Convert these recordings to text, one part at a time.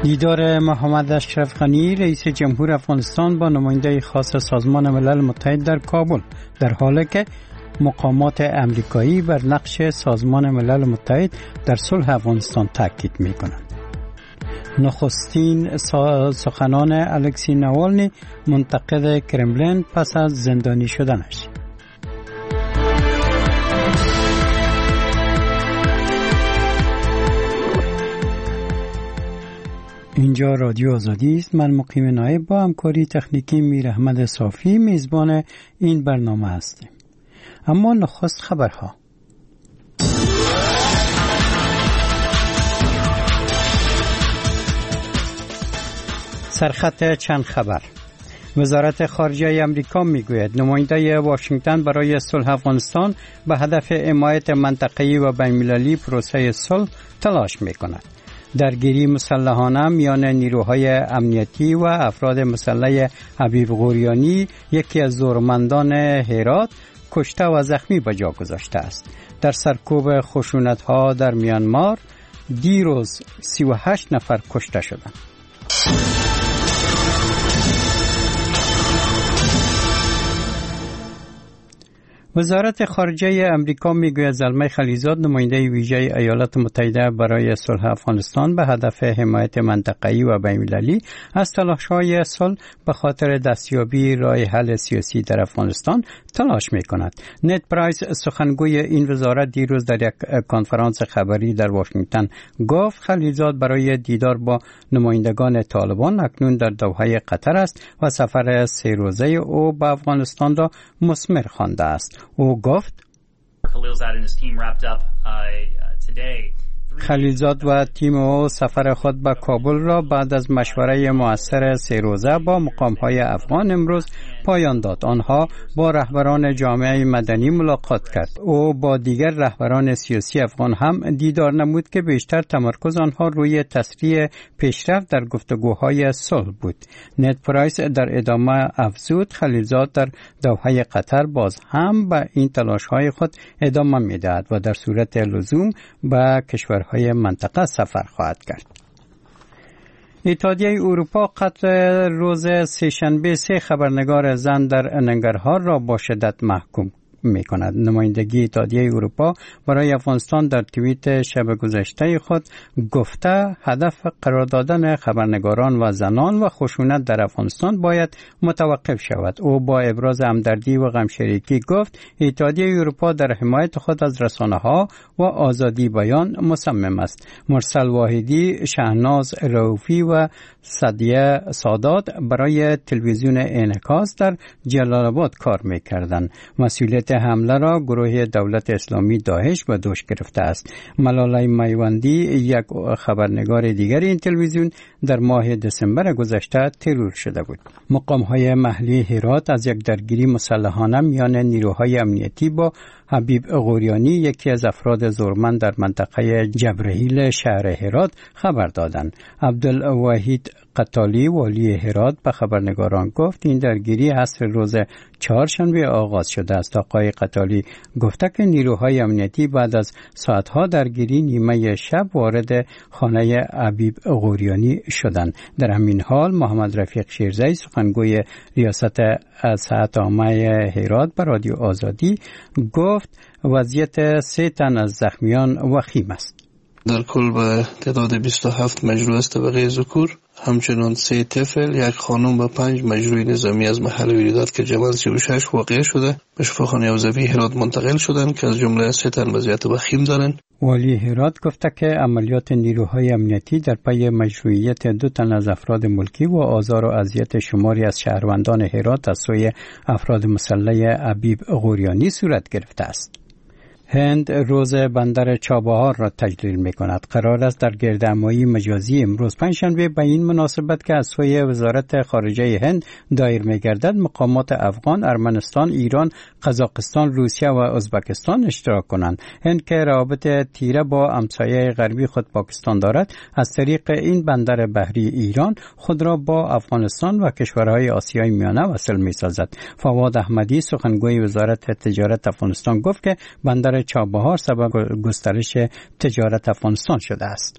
دیدار محمد اشرف غنی رئیس جمهور افغانستان با نماینده خاص سازمان ملل متحد در کابل، در حالی که مقامات امریکایی بر نقش سازمان ملل متحد در صلح افغانستان تاکید می‌کنند. نخستین سخنان الکسی ناوالنی منتقد کرملین پس از زندانی شدنش. اینجا رادیو آزادی است. من مقیم نایب با همکاری تکنیکی میر احمد صافی میزبان این برنامه هستیم. اما نخست خبرها. سرخط چند خبر. وزارت خارجه آمریکا میگوید نماینده واشنگتن برای صلح افغانستان به هدف حمایت منطقه‌ای و بین‌المللی پروسه صلح تلاش میکند. درگیری مسلحانه میان نیروهای امنیتی و افراد مسلح حبیب غوریانی، یکی از زورمندان هرات، کشته و زخمی به جا گذاشته است. در سرکوب خشونت‌ها در میانمار دیروز 38 نفر کشته شدند. وزارت خارجه امریکا میگوید زلمه خلیزاد نماینده ویژه ایالات متحده برای صلح افغانستان به هدف حمایت منطقه‌ای و بین‌المللی از تلاش‌های صلح به خاطر دستیابی راه حل سیاسی در افغانستان تلاش می‌کند. نت پرایس سخنگوی این وزارت دیروز در یک کنفرانس خبری در واشنگتن گفت خلیزاد برای دیدار با نمایندگان طالبان اکنون در دوحه قطر است و سفر 3 روزه او به افغانستان را مثمر خوانده است. او گفت خلیلزاد و تیم او سفر خود به کابل را بعد از مشوره مؤثر 3 روزه با مقام‌های افغان امروز پایان داد. آنها با رهبران جامعه مدنی ملاقات کرد. او با دیگر رهبران سیاسی افغان هم دیدار نمود که بیشتر تمرکز آنها روی تسریع پیشرفت در گفتگوهای صلح بود. نت پرایس در ادامه افزود خلیلزاد در دوحه قطر باز هم به این تلاش‌های خود ادامه می‌دهد و در صورت لزوم به کشورهای منطقه سفر خواهد کرد. اتحادیه اروپا قتل روز سه‌شنبه 3 خبرنگار زن در ننگرهار را با شدت محکوم می کند. نمایندگی اتحادیه اروپا برای افغانستان در توییت شب گذشته خود گفته هدف قرار دادن خبرنگاران و زنان و خشونت در افغانستان باید متوقف شود. او با ابراز همدردی و غمشریکی گفت اتحادیه اروپا در حمایت خود از رسانه‌ها و آزادی بیان مصمم است. مرسل واحدی، شهناز رؤوفی و سعدیه سادات برای تلویزیون انعکاس در جلال آباد کار می‌کردند. مسئولیت حمله را گروه دولت اسلامی داعش به دوش گرفته است. ملالای میوندی، یک خبرنگار دیگر این تلویزیون، در ماه دسامبر گذشته ترور شده بود. مقام‌های محلی هرات از یک درگیری مسلحانه میان نیروهای امنیتی با حبیب غوریانی، یکی از افراد زورمند در منطقه جبرهیل شهر هرات، خبر دادند. عبدالوحید قتالی والی هرات به خبرنگاران گفت این درگیری عصر روز چهارشنبه آغاز شده است. آقای قتالی گفته که نیروهای امنیتی بعد از ساعتها درگیری نیمه شب وارد خانه حبیب غوریانی شدند. در همین حال محمد رفیق شیرزی سخنگوی ریاست ساعت عامه هرات به رادیو آزادی گفت وضعیت 3 تن از زخمیان وخیم است. در کل به تعداد 27 مجروح از طبقه ذکور، همچنان 3 طفل، 1 خانم و 5 مجروح نظامی از محل ویرادات که جمع 36 واقع شده به شفاخانه حوزوی هرات منتقل شدند که از جمله 3 تن وضعیت وخیم دارند. والی هرات گفته که عملیات نیروهای امنیتی در پی مشروعیت 2 تن از افراد ملکی و آزار و اذیت شماری از شهروندان هرات از سوی افراد مسلح حبیب غوریانی صورت گرفته است. هند روز بندر چابهار را تجلیل می کند. قرار است در گردهمایی مجازی امروز پنجشنبه به این مناسبت که از سوی وزارت خارجه هند دایر می گردد مقامات افغان، ارمنستان، ایران، قزاقستان، روسیه و ازبکستان اشتراک کنند. هند که روابط تیره با همسایه غربی خود پاکستان دارد، از طریق این بندر بحری ایران خود را با افغانستان و کشورهای آسیای میانه وصل می سازد. فواد احمدی سخنگوی وزارت تجارت افغانستان گفت که بندر چابهار سبب گسترش تجارت افغانستان شده است.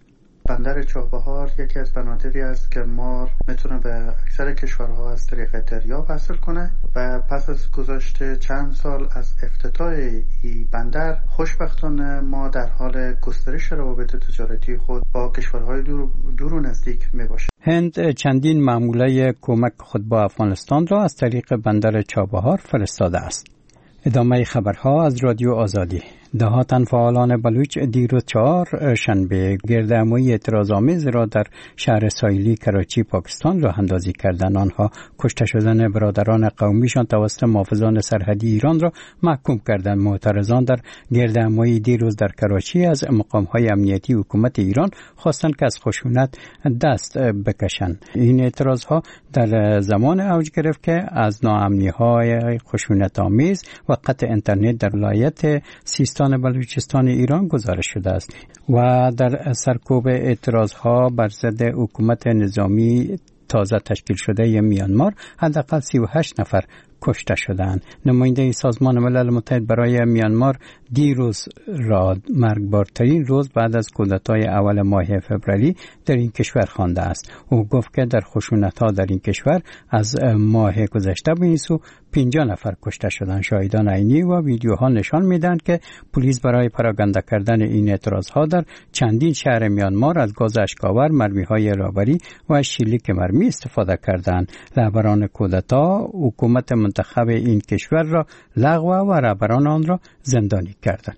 بندر چابهار یکی از بنادری است که مار میتونه به اکثر کشورها از طریق دریاب حاصل کنه و پس از گذشت چند سال از افتتاح این بندر خوشبختانه ما در حال گسترش روابط تجارتی خود با کشورهای دور و نزدیک میباشیم. هند چندین معموله کمک خود با افغانستان را از طریق بندر چابهار فرستاده است. ادامه خبرها از رادیو آزادی. دهاتن فعالان بلوچ دیروز 4 شنبه گردهمایی اعتراض‌آمیز را در شهر ساحلی کراچی پاکستان راه اندازی کردند. آنها کشته شدن برادران قومیشان توسط محافظان سرحدی ایران را محکوم کردند. معترضان در گردهمایی دیروز در کراچی از مقام‌های امنیتی حکومت ایران خواستند که از خشونت دست بکشند. این اعتراضها در زمان اوج گرفت که از ناامنی‌های خشونت‌آمیز و قطع اینترنت در ولایت سیستان بلوچستان ایران گزارش شده است و در سرکوب اعتراضها بر ضد حکومت نظامی تازه تشکیل شده میانمار حداقل 38 نفر کشته شدند. نماینده سازمان ملل متحد برای میانمار دیروز را مرگبارترین روز بعد از کودتای اول ماه فوریه در این کشور خوانده است. او گفت که در خشونت‌ها در این کشور از ماه گذشته به این سو 50 نفر کشته شدند. شاهدان عینی و ویدیوها نشان میدهند که پلیس برای پراگنده کردن این اعتراضها در چندین شهر میانمار از گاز اشک‌آور، مرمی‌های رابری و شلیک مرمی استفاده کردند. رهبران کودتا حکومت منتخب این کشور را لغو و رهبران آن را زندانی کردند.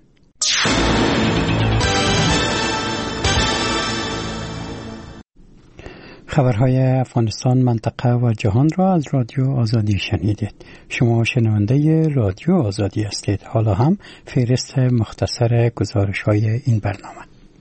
خبرهای افغانستان، منطقه و جهان را از رادیو آزادی شنیدید. شما شنونده رادیو آزادی هستید. حالا هم فهرست مختصر گزارش‌های این برنامه.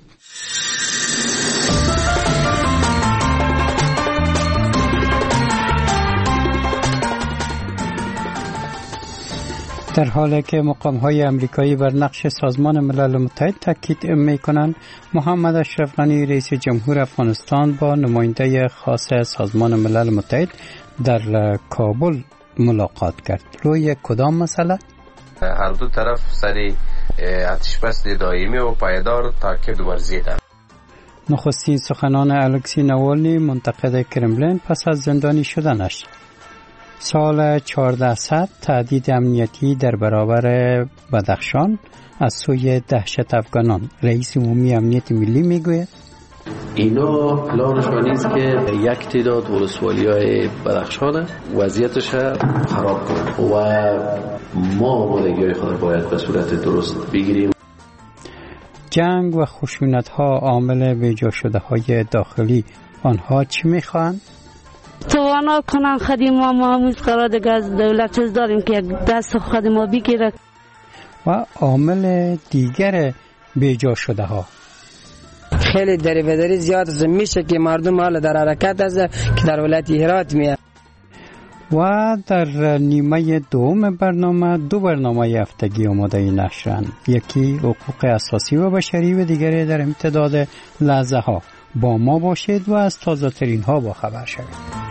در حالی که مقام‌های امریکایی بر نقش سازمان ملل متحد تاکید می‌کنند، محمد اشرف غنی رئیس جمهور افغانستان با نماینده خاص سازمان ملل متحد در کابل ملاقات کرد. روی کدام مسئله؟ هر دو طرف سر آتش‌بس دائمی و پایدار تاکید ورزیدند. نخستین سخنان الکسی نوالنی منتقد کرملین پس از زندانی شدنش. سال 1400 تهدید امنیتی در برابر بدخشان از سوی دهشت افغانان. رئیس عمومی امنیت ملی میگوید اینا پلانشان نیست که یک تعداد ولسوالی‌های بدخشان وضعیتش خراب کنند و ما آمادگی‌های خود باید به صورت درست بگیریم. جنگ و خشونت‌ها عامل بیجا شده‌های داخلی، آنها چی می‌خواهند؟ توانا کنن خدیم ما هموز قرار دیگه از دولت چیز داریم که یک دست خود ما بگیره. و عامل دیگر بیجا شده ها خیلی دری زیاد میشه که مردم حالا در حرکت است که در ولایت هرات میاد. و در نیمه دوم برنامه 2 برنامه هفتگی آماده نشرند. یکی حقوق اساسی و بشری و دیگری در امتداد لحظه ها. با ما باشید و از تازه ترین ها با خبر شوید.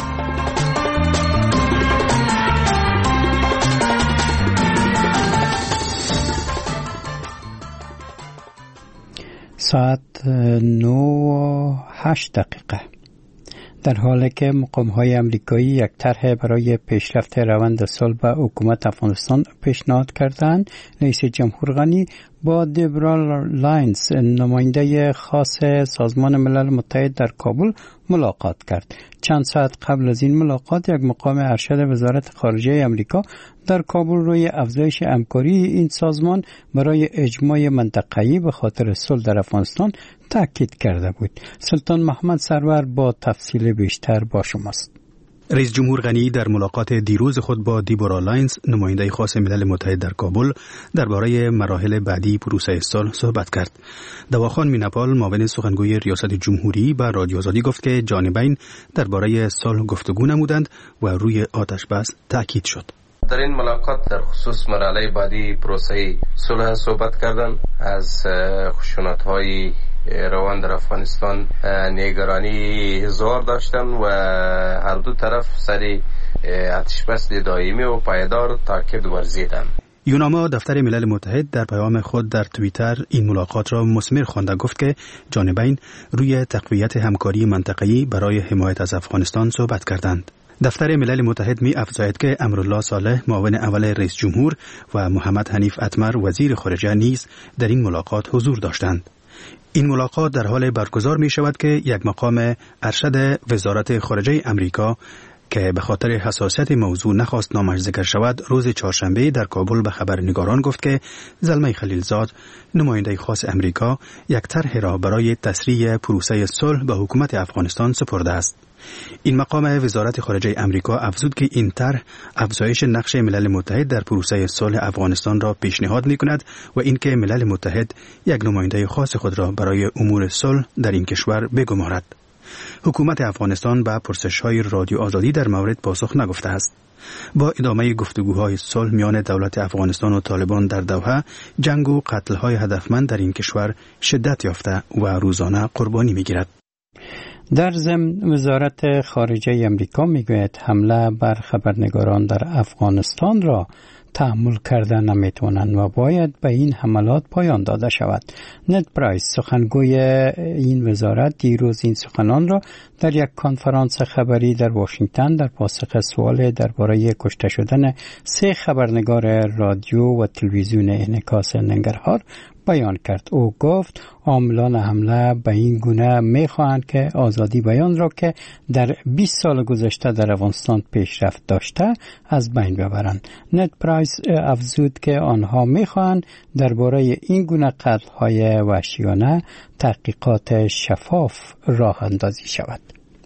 ساعت 9:08. در حالی که مقام‌های امریکایی یک طرح برای پیشرفت روند صلح به حکومت افغانستان پیشنهاد کردند، رئیس جمهور غنی با دیبرا لاینز نماینده خاص سازمان ملل متحد در کابل ملاقات کرد. چند ساعت قبل از این ملاقات یک مقام ارشد وزارت خارجه امریکا در کابل روی افزایش همکاری این سازمان برای اجماع منطقه‌ای به خاطر صلح در افغانستان تاکید کرده بود. سلطان محمد سرور با تفصیل بیشتر با شماست. رئیس جمهور غنی در ملاقات دیروز خود با دیبورا لاینز نماینده خاص ملل متحد در کابل درباره مراحل بعدی پروسه صلح صحبت کرد. دواخان میناپال معاون سخنگوی ریاست جمهوری به رادیو آزادی گفت که جانبین درباره صلح گفتگو نمودند و روی آتش بس تاکید شد. در این ملاقات در خصوص مرحله بعدی پروسه صلح صحبت کردند. از خشونت‌های روان در افغانستان نگرانی هزار داشتن و هر دو طرف سر آتش‌بس دائمی و پایدار تاکید ورزیدند. یوناما دفتر ملل متحد در پیام خود در توییتر این ملاقات را مثمر خوانده گفت که جانبین روی تقویت همکاری منطقه‌ای برای حمایت از افغانستان صحبت کردند. دفتر ملل متحد می افزاید که امرالله صالح معاون اول رئیس جمهور و محمد حنیف اتمر وزیر خارجه نیز در این ملاقات حضور داشتند. این ملاقات در حال برگزار می شود که یک مقام ارشد وزارت خارجه امریکا که به خاطر حساسیت موضوع نخواست نامش ذکر شود روز چهارشنبه در کابل به خبرنگاران گفت که زلمه خلیلزاد نماینده خاص امریکا یک طرح را برای تسریع پروسه صلح به حکومت افغانستان سپرده است. این مقام وزارت خارجه امریکا افزود که این طرح افزایش نقش ملل متحد در پروسه صلح افغانستان را پیشنهاد می‌کند و اینکه ملل متحد یک نماینده خاص خود را برای امور صلح در این کشور بگمارد. حکومت افغانستان به پرسش‌های رادیو آزادی در مورد پاسخ نگفته است. با ادامه گفتگوهای صلح میان دولت افغانستان و طالبان در دوحه، جنگ و قتل‌های هدفمند در این کشور شدت یافته و روزانه قربانی می‌گیرد. در ضمن وزارت خارجه امریکا میگوید حمله بر خبرنگاران در افغانستان را تحمل کرده نمیتونند و باید به این حملات پایان داده شود. نت پرایس سخنگوی این وزارت دیروز این سخنان را در یک کنفرانس خبری در واشنگتن در پاسخ سوال درباره کشته شدن 3 خبرنگار رادیو و تلویزیون انعکاس ننگرهار بیان کرد. او گفت عاملان حمله به این گونه می‌خواهند که آزادی بیان را که در 20 سال گذشته در افغانستان پیشرفت داشته از بین ببرند. نت پرایس افزود که آنها می‌خواهند درباره این گونه قتل‌های وحشیانه تحقیقات شفاف راه اندازی شود.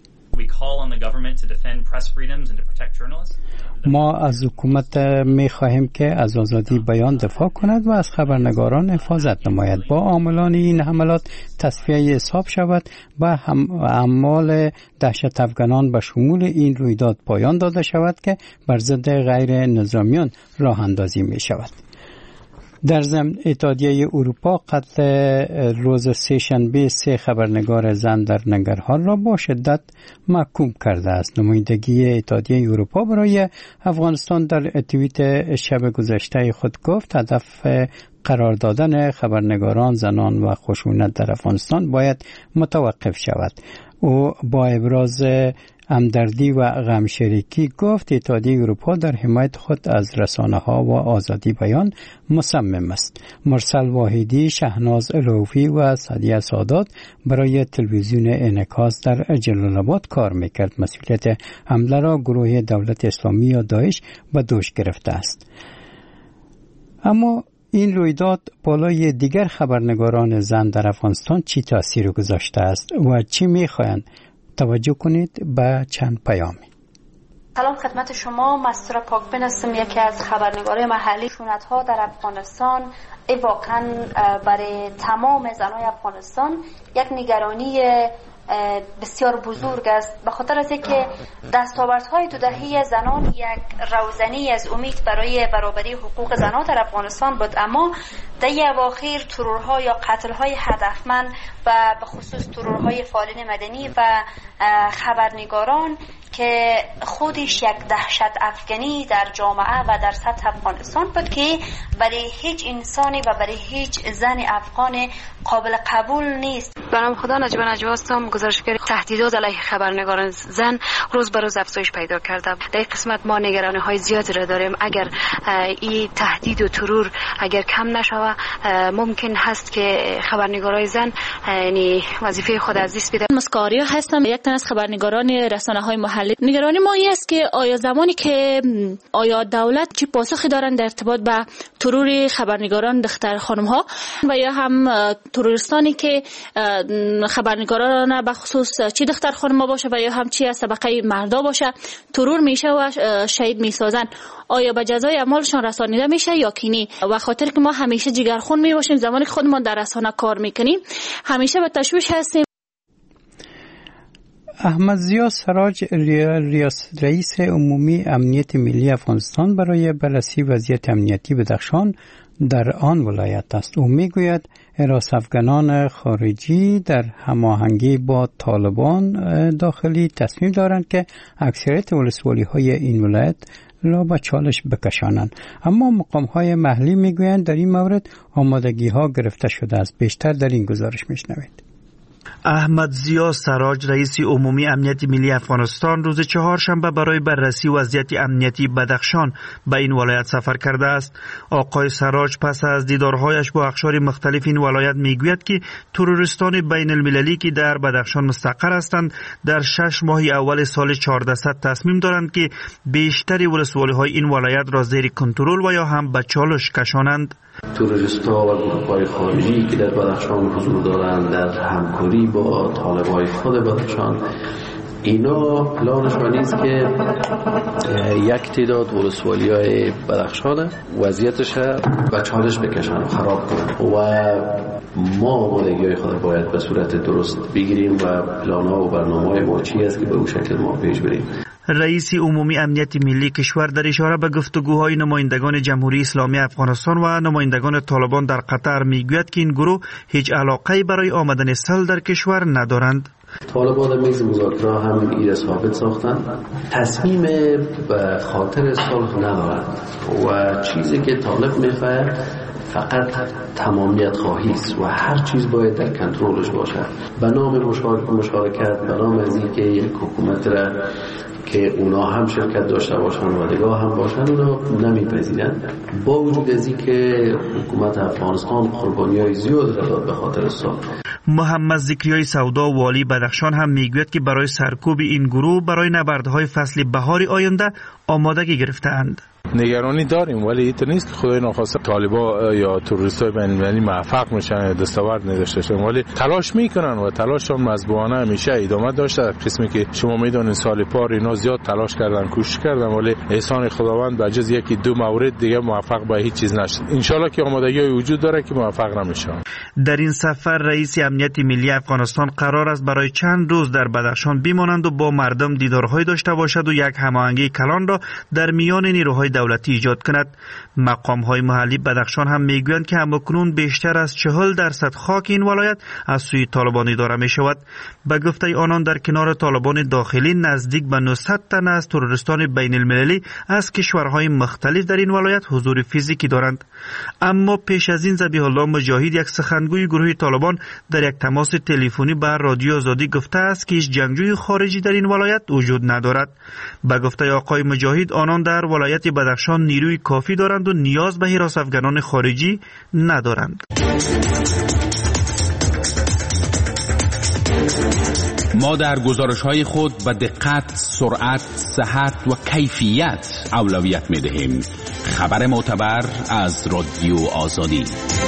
ما از حکومت می خواهیم که از آزادی بیان دفاع کند و از خبرنگاران حفاظت نماید. با عاملان این حملات تصفیه حساب شود و اعمال دهشت افغانان به شمول این رویداد پایان داده شود که بر ضد غیر نظامیان راه اندازی می شود. در ضمن اتحادیه اروپا قتل روز سه‌شنبه 3 خبرنگار زن در ننگرهار را با شدت محکوم کرده است. نمایندگی اتحادیه اروپا برای افغانستان در توییت شب گذشته خود گفت هدف قرار دادن خبرنگاران زنان و خشونت در افغانستان باید متوقف شود. او با ابراز همدردی و غمشریکی گفت اتحادیه اروپا در حمایت خود از رسانه‌ها و آزادی بیان مصمم است. مرسل واحدی، شهناز الوفی و سعدیه سادات برای تلویزیون انعکاس در جلال آباد کار میکرد. مسئولیت حمله را گروه دولت اسلامی یا داعش به دوش گرفته است. اما این رویداد بالای دیگر خبرنگاران زن در افغانستان چی تاثیر گذاشته است و چی میخواهند؟ توجه کنید به چند پیامی. سلام خدمت شما، مستور پاکبین هستم، یکی از خبرنگارای محلی. خشونت‌ها در افغانستان واقعا برای تمام زنای افغانستان یک نگرانی بسیار بزرگ است، به خاطر از اینکه دستاوردهای 2 دهه زنان یک روزنی از امید برای برابری حقوق زنان در افغانستان بود، اما در اواخر ترورها یا قتل‌های هدفمند و به خصوص ترورهای فعالین مدنی و خبرنگاران که خودش یک دهشت افغانی در جامعه و در سطح افغانستان بود که برای هیچ انسانی و برای هیچ زن افغان قابل قبول نیست. به نام خدا نجیب نجوا هستم، گزارشگر. تهدیدات علیه خبرنگاران زن روز به روز افزایش پیدا کرده. در این قسمت ما نگرانی‌های زیادی را داریم. اگر این تهدید و ترور اگر کم نشود ممکن هست که خبرنگارای زن یعنی وظیفه خود از دست بدن. مسکاریا هستم، یک تن از خبرنگاران رسانه‌های محلی. نگرانی ما این است که آیا زمانی که دولت چه پاسخی دارن در ارتباط با ترور خبرنگاران دختر خانم‌ها و یا هم تروریستانی که خبرنگاران به خصوص چه دختر خانم‌ها باشه و یا هم چه از طبقه مردا باشه ترور میشه و شهید میسازن، آیا به جزای اعمالشان رسانیده میشه یا کی نی؟ و خاطر که ما همیشه جگرخون میباشیم زمانی که خودمون در رسانه کار میکنیم همیشه به تشویش هستیم. احمد ضیا سراج رئیس عمومی امنیت ملی افغانستان برای بررسی وضعیت امنیتی بدخشان در آن ولایت است. او میگوید حراس افغانان خارجی در هماهنگی با طالبان داخلی تصمیم دارند که اکثریت ولسوالی‌های این ولایت را به چالش بکشانند. اما مقام‌های محلی میگویند در این مورد آمادگی‌ها گرفته شده است. بیشتر در این گزارش میشنوید. احمد ضیا سراج رئیس عمومی امنیت ملی افغانستان روز چهارشنبه برای بررسی وضعیت امنیتی بدخشان به این ولایت سفر کرده است. آقای سراج پس از دیدارهایش با اقشار مختلف این ولایت میگوید که تروریستان بین المللی که در بدخشان مستقر هستند در 6 ماه اول سال 1400 تصمیم دارند که بیشتر ولسوالی‌های این ولایت را زیر کنترل و یا هم به چالش کشانند. تروریست‌ها و گروه‌های خارجی که در بدخشان حضور دارند در همکاری با طالب‌های خود بدخشان، اینا پلانشان نیست که یک تعداد ولسوالی‌های بدخشان وضعیتش به چالش بکشن و خراب کنن و ما آمادگی‌های خود باید به صورت درست بگیریم و پلان‌ها و برنامه‌های ما چی است که به اون شکل ما پیش بریم. رئیس عمومی امنیت ملی کشور در اشاره به گفتگوهای نمایندگان جمهوری اسلامی افغانستان و نمایندگان طالبان در قطر میگوید که این گروه هیچ علاقه‌ای برای آمدن صلح در کشور ندارند. طالبان در میز مذاکره هم این ثابت ساختند تصمیم به خاطر صلح ندارند و چیزی که طالب میخواد فقط تمامیت خواهی است و هر چیز باید در کنترلش باشد. به نام مشارکت، به نام از اینکه یک حکومت را که اونا هم شرکت داشته باشن و نگاه هم باشن اونا نمیپذیرند. با وجود از اینکه حکومت افغانستان قربانی‌های زیاد را داد به خاطر صلح. محمد ذکریای سودا والی بدخشان هم میگوید که برای سرکوب این گروه برای نبردهای فصل بهاری آینده آمادگی گرفته‌اند. نگرانی داریم ولی این نیست که خدای ناخواسته طالبا یا تروریستای بین المللی موفق میشن دستاورد نداشته باشن، ولی تلاش میکنن و تلاششون مزبوعانه همیشه ادامه داشته. در قسمی که شما میدونین سال پار اینا زیاد تلاش کردن، کوشش کردن، ولی احسان خداوند به جز یکی دو مورد دیگه موفق به هیچ چیز نشد. ان شاءالله که آمادگی وجود داره که موفق نمیشن. در این سفر رئیس امنیت ملی افغانستان قرار است برای چند روز در بدخشان بمانند و با مردم دیدارهای داشته باشد و یک هماهنگی کلان را در میان نیروهای دولتی ایجاد کند. مقام‌های محلی بدخشان هم میگویند که همکنون بیشتر از 40% خاک این ولایت از سوی طالبان اداره می شود. به گفته آنان در کنار طالبان داخلی نزدیک به 900 تن از تروریستان بین المللی از کشورهای مختلف در این ولایت حضور فیزیکی دارند. اما پیش از این ذبیح الله مجاهد یک سخنگوی گروه طالبان در یک تماس تلفنی با رادیو آزادی گفته است که هیچ جنگجوی خارجی در این ولایت وجود ندارد. به گفته آقای مجاهد آنان در ولایت بدخشان نیروی کافی دارند و نیاز به حراس افغانان خارجی ندارند. ما در گزارش‌های خود به دقت، سرعت، صحت و کیفیت اولویت می‌دهیم. خبر معتبر از رادیو آزادی.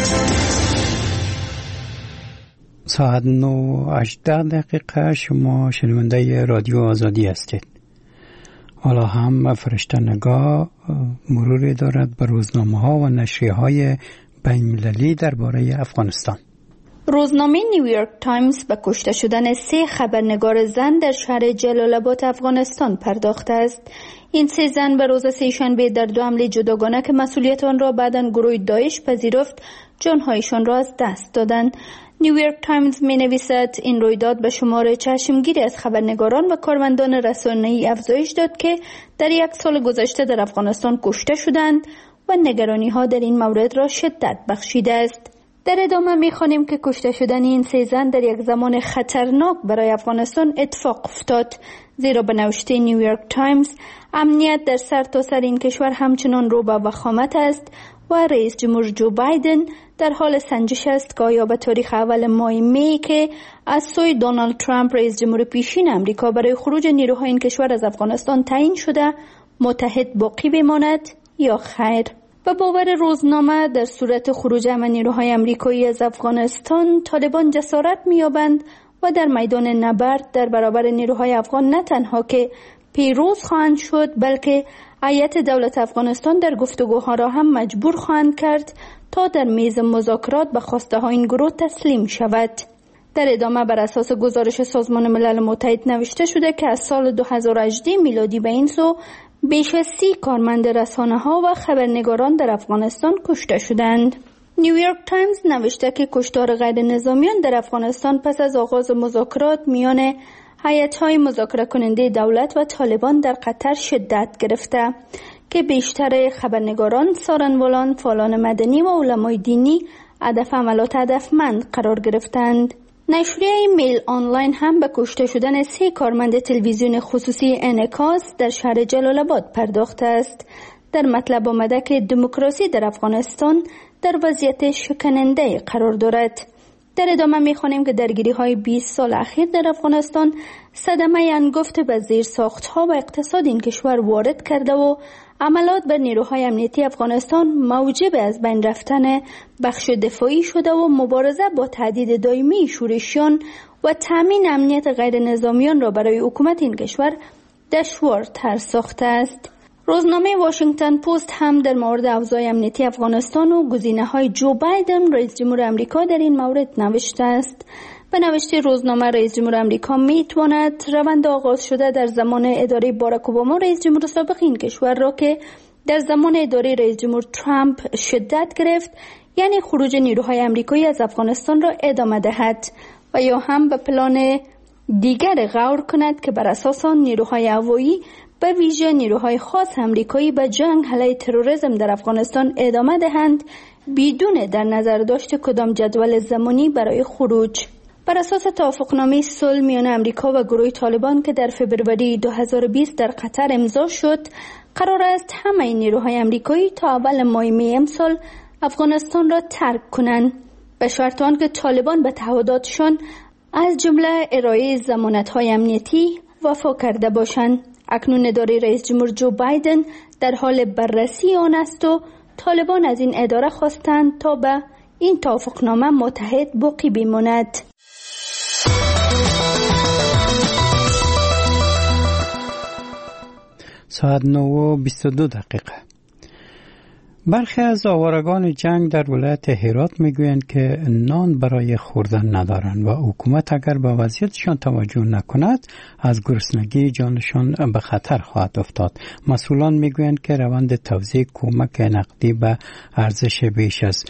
ساعت 9:18 شما شنونده رادیو آزادی هستید. حالا هم فرشته نگاه مروری دارد به روزنامه‌ها و نشریه‌های بین‌المللی درباره افغانستان. روزنامه نیویورک تایمز به کشته شدن 3 خبرنگار زن در شهر جلال آباد افغانستان پرداخته است. این 3 زن به روز سه‌شنبه در 2 حمله جداگانه که مسئولیت آن را بعداً گروه داعش پذیرفت جانهایشان را از دست دادند. نیویورک تایمز می نویسد این رویداد به شمار چشمگیری از خبرنگاران و کارمندان رسانه‌ای افزایش داد که در 1 سال گذشته در افغانستان کشته شدند و نگرانی ها در این مورد را شدت بخشیده است. در ادامه می خوانیم که کشته شدن این 3 زن در یک زمان خطرناک برای افغانستان اتفاق افتاد، زیرا به نوشته نیویورک تایمز امنیت در سرتاسر این کشور همچنان رو به وخامت است و رئیس جمهور جو بایدن در حال سنجش است که آیا به تاریخ اول ماه می که از سوی دونالد ترامپ رئیس جمهور پیشین امریکا برای خروج نیروهای این کشور از افغانستان تعیین شده متحد باقی بماند یا خیر. به باور روزنامه در صورت خروج همه نیروهای امریکایی از افغانستان طالبان جسارت می‌یابند و در میدان نبرد در برابر نیروهای افغان نه تنها که پیروز خواهند شد بلکه هیئت دولت افغانستان در گفتگوها را هم مجبور خواهند کرد تا در میز مذاکرات به خواسته های این گروه تسلیم شود. در ادامه بر اساس گزارش سازمان ملل متحد نوشته شده که از سال 2018 میلادی به این سو بیش از 30 کارمند رسانه‌ها و خبرنگاران در افغانستان کشته شدند. نیویورک تایمز نوشته که کشتار غیر نظامیان در افغانستان پس از آغاز مذاکرات میان هیئت‌های مذاکره کننده دولت و طالبان در قطر شدت گرفته. که بیشتر خبرنگاران، سارنوالان، فعالان مدنی و علمای دینی هدف عملات هدفمند قرار گرفتند. نشریه میل آنلاین هم به کشته شدن 3 کارمند تلویزیون خصوصی انعکاس در شهر جلال آباد پرداخته است. در مطلب آمده که دموکراسی در افغانستان در وضعیت شکننده قرار دارد. در ادامه می‌خوانیم که درگیری‌های 20 سال اخیر در افغانستان صدمه انگفت به زیرساخت‌ها و اقتصاد این کشور وارد کرده و عملات بر نیروهای امنیتی افغانستان موجب از بین رفتن بخش دفاعی شده و مبارزه با تهدید دائمی شورشیان و تامین امنیت غیر نظامیان را برای حکومت این کشور دشوارتر ساخته است. روزنامه واشنگتن پست هم در مورد اوضاع امنیتی افغانستان و گزینه‌های جو بایدن رئیس جمهور آمریکا در این مورد نوشته است. به نوشته روزنامه، رئیس جمهور آمریکا میتواند روند آغاز شده در زمان اداره باراک اوباما رئیس جمهور سابق این کشور را که در زمان اداره رئیس جمهور ترامپ شدت گرفت، یعنی خروج نیروهای آمریکایی از افغانستان را ادامه دهد و یا هم به پلان دیگر غور کند که بر اساس آن نیروهای هوایی به ویژه نیروهای خاص آمریکایی به جنگ علیه تروریسم در افغانستان ادامه دهند بدون در نظر داشت کدام جدول زمانی برای خروج. بر اساس توافقنامه صلح میان آمریکا و گروه طالبان که در فوریه 2020 در قطر امضا شد، قرار است همه نیروهای آمریکایی تا اول ماه می امسال افغانستان را ترک کنند به شرط آنکه طالبان به تعهداتشان از جمله ارائه ضمانت‌های امنیتی وفا کرده باشند. اکنون اداره رئیس جمهور جو بایدن در حال بررسی آن است و طالبان از این اداره خواستند تا به این توافقنامه متحد باقی بماند. ساعت 9:22. برخی از آوارگان جنگ در ولایت هرات میگویند که نان برای خوردن ندارند و حکومت اگر به وضعیتشان توجه نکند از گرسنگی جانشان به خطر خواهد افتاد. مسئولان میگویند که روند توزیع کمک نقدی به ارزش بیش از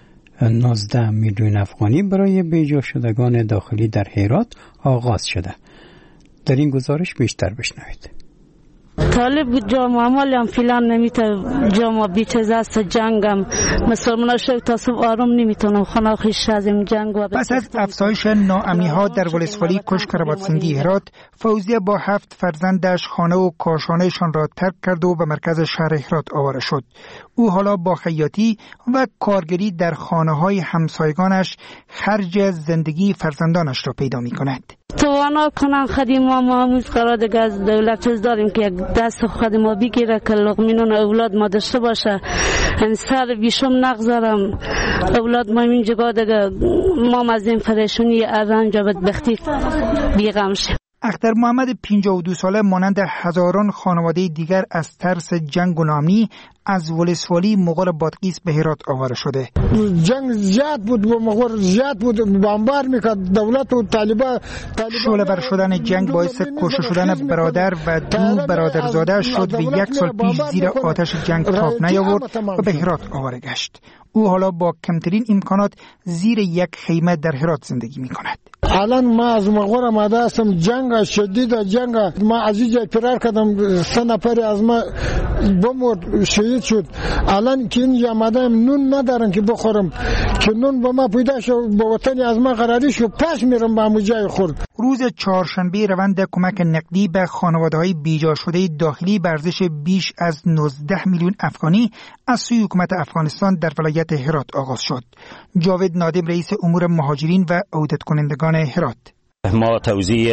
19 میلیون افغانی برای بیجا شدگان داخلی در هرات آغاز شده. در این گزارش بیشتر بشنوید. طالب بود جامعه مالی هم فیلان نمیتونه جامعه بیچز است جنگم مسلمان شد تا صبح آروم نمیتونم خانه خیش از این جنگ و پس از افزایش ناامنی ها در ولسوالی کشک رباط‌سنگی هرات، فوزیه با 7 فرزندش خانه و کاشانهشان را ترک کرد و به مرکز شهر هرات آواره شد. او حالا با خیاطی و کارگری در خانه‌های همسایگانش خرج زندگی فرزندانش را پیدا می‌کند. توانا کنن خدیم ما هموز قرار دیگه از دولت چیز داریم که یک دست خودی ما بگیره که لقمینون اولاد ما داشته باشه. سر بیشم نگذارم اولاد ما این جگاه دیگه ما از این پریشانی ارنجا بدبختی بیغم شه. اختر محمد 52 ساله مانند هزاران خانواده دیگر از ترس جنگ و ناامنی از ولسوالی مغول بادغیس به هرات آواره شده. جنگ زیاد بود و مغول زیاد بود، بمبار میکرد دولت و طالبان. شعله ور شدن جنگ باعث کشته شدن برادر و 2 برادرزاده شد و 1 سال پیش زیر آتش جنگ تاب نیاورد و به هرات آواره گشت. او حالا با کمترین امکانات زیر یک خیمه در هرات زندگی میکند. الان ما از مغول آمده هستم، جنگ شدید، جنگ ما از اینجا فرار کردم، 3 نفر از ما بمرد، شهید شد. الان که اینجا آمده نون ندارم که بخورم، که نون با ما پیدا شد با وطن از ما قراری شد، پس میرم به همون جای خورد. روز چهارشنبه روند کمک نقدی به خانواده‌های بیجا شده داخلی به ارزش بیش از 19 میلیون افغانی از سوی حکومت افغانستان در ولایت هرات آغاز شد. جاوید نادم رئیس امور مهاجرین و عودت کنندگان هرات: ما توزیع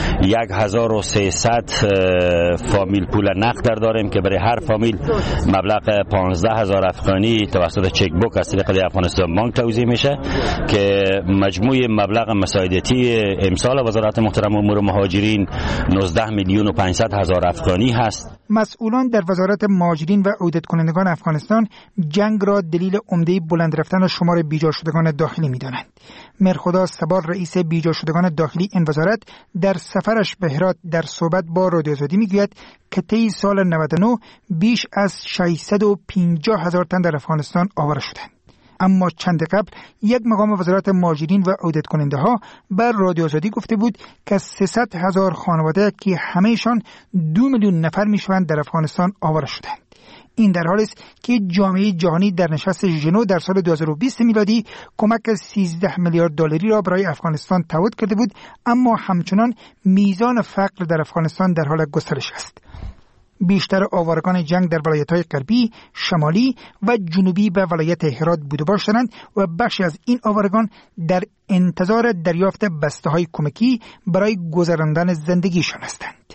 1300 فامیل پول نقد داریم که برای هر فامیل مبلغ 15000 افغانی توسط چک بوک از طریق افغانستان بانک توزیع میشه که مجموع مبلغ مساعدتی امسال وزارت محترم امور مهاجرین 19 میلیون و 500 هزار افغانی هست. مسئولان در وزارت مهاجرین و عودت کنندگان افغانستان جنگ را دلیل عمده بلند رفتن شمار بیجا شدگان داخلی می‌دانند. مرخدا سبار رئیس بیجا شدگان داخلی این وزارت در سفرش به هرات در صحبت با رادیو آزادی میگوید که طی سال 99 بیش از 650,000 تن در افغانستان آواره شدند. اما چند قبل یک مقام وزارت مهاجرین و عودت کننده ها بر رادیو آزادی گفته بود که 300,000 خانواده که همهشان 2 میلیون نفر میشوند در افغانستان آواره شدند. این در حالی است که جامعه جهانی در نشست ژنو در سال 2020 میلادی کمک 13 میلیارد دلاری را برای افغانستان تعهد کرده بود، اما همچنان میزان فقر در افغانستان در حال گسترش است. بیشتر آوارگان جنگ در ولایت‌های غربی، شمالی و جنوبی به ولایت هرات بود و باش دارند و بخشی از این آوارگان در انتظار دریافت بسته‌های کمکی برای گذراندن زندگیشان هستند.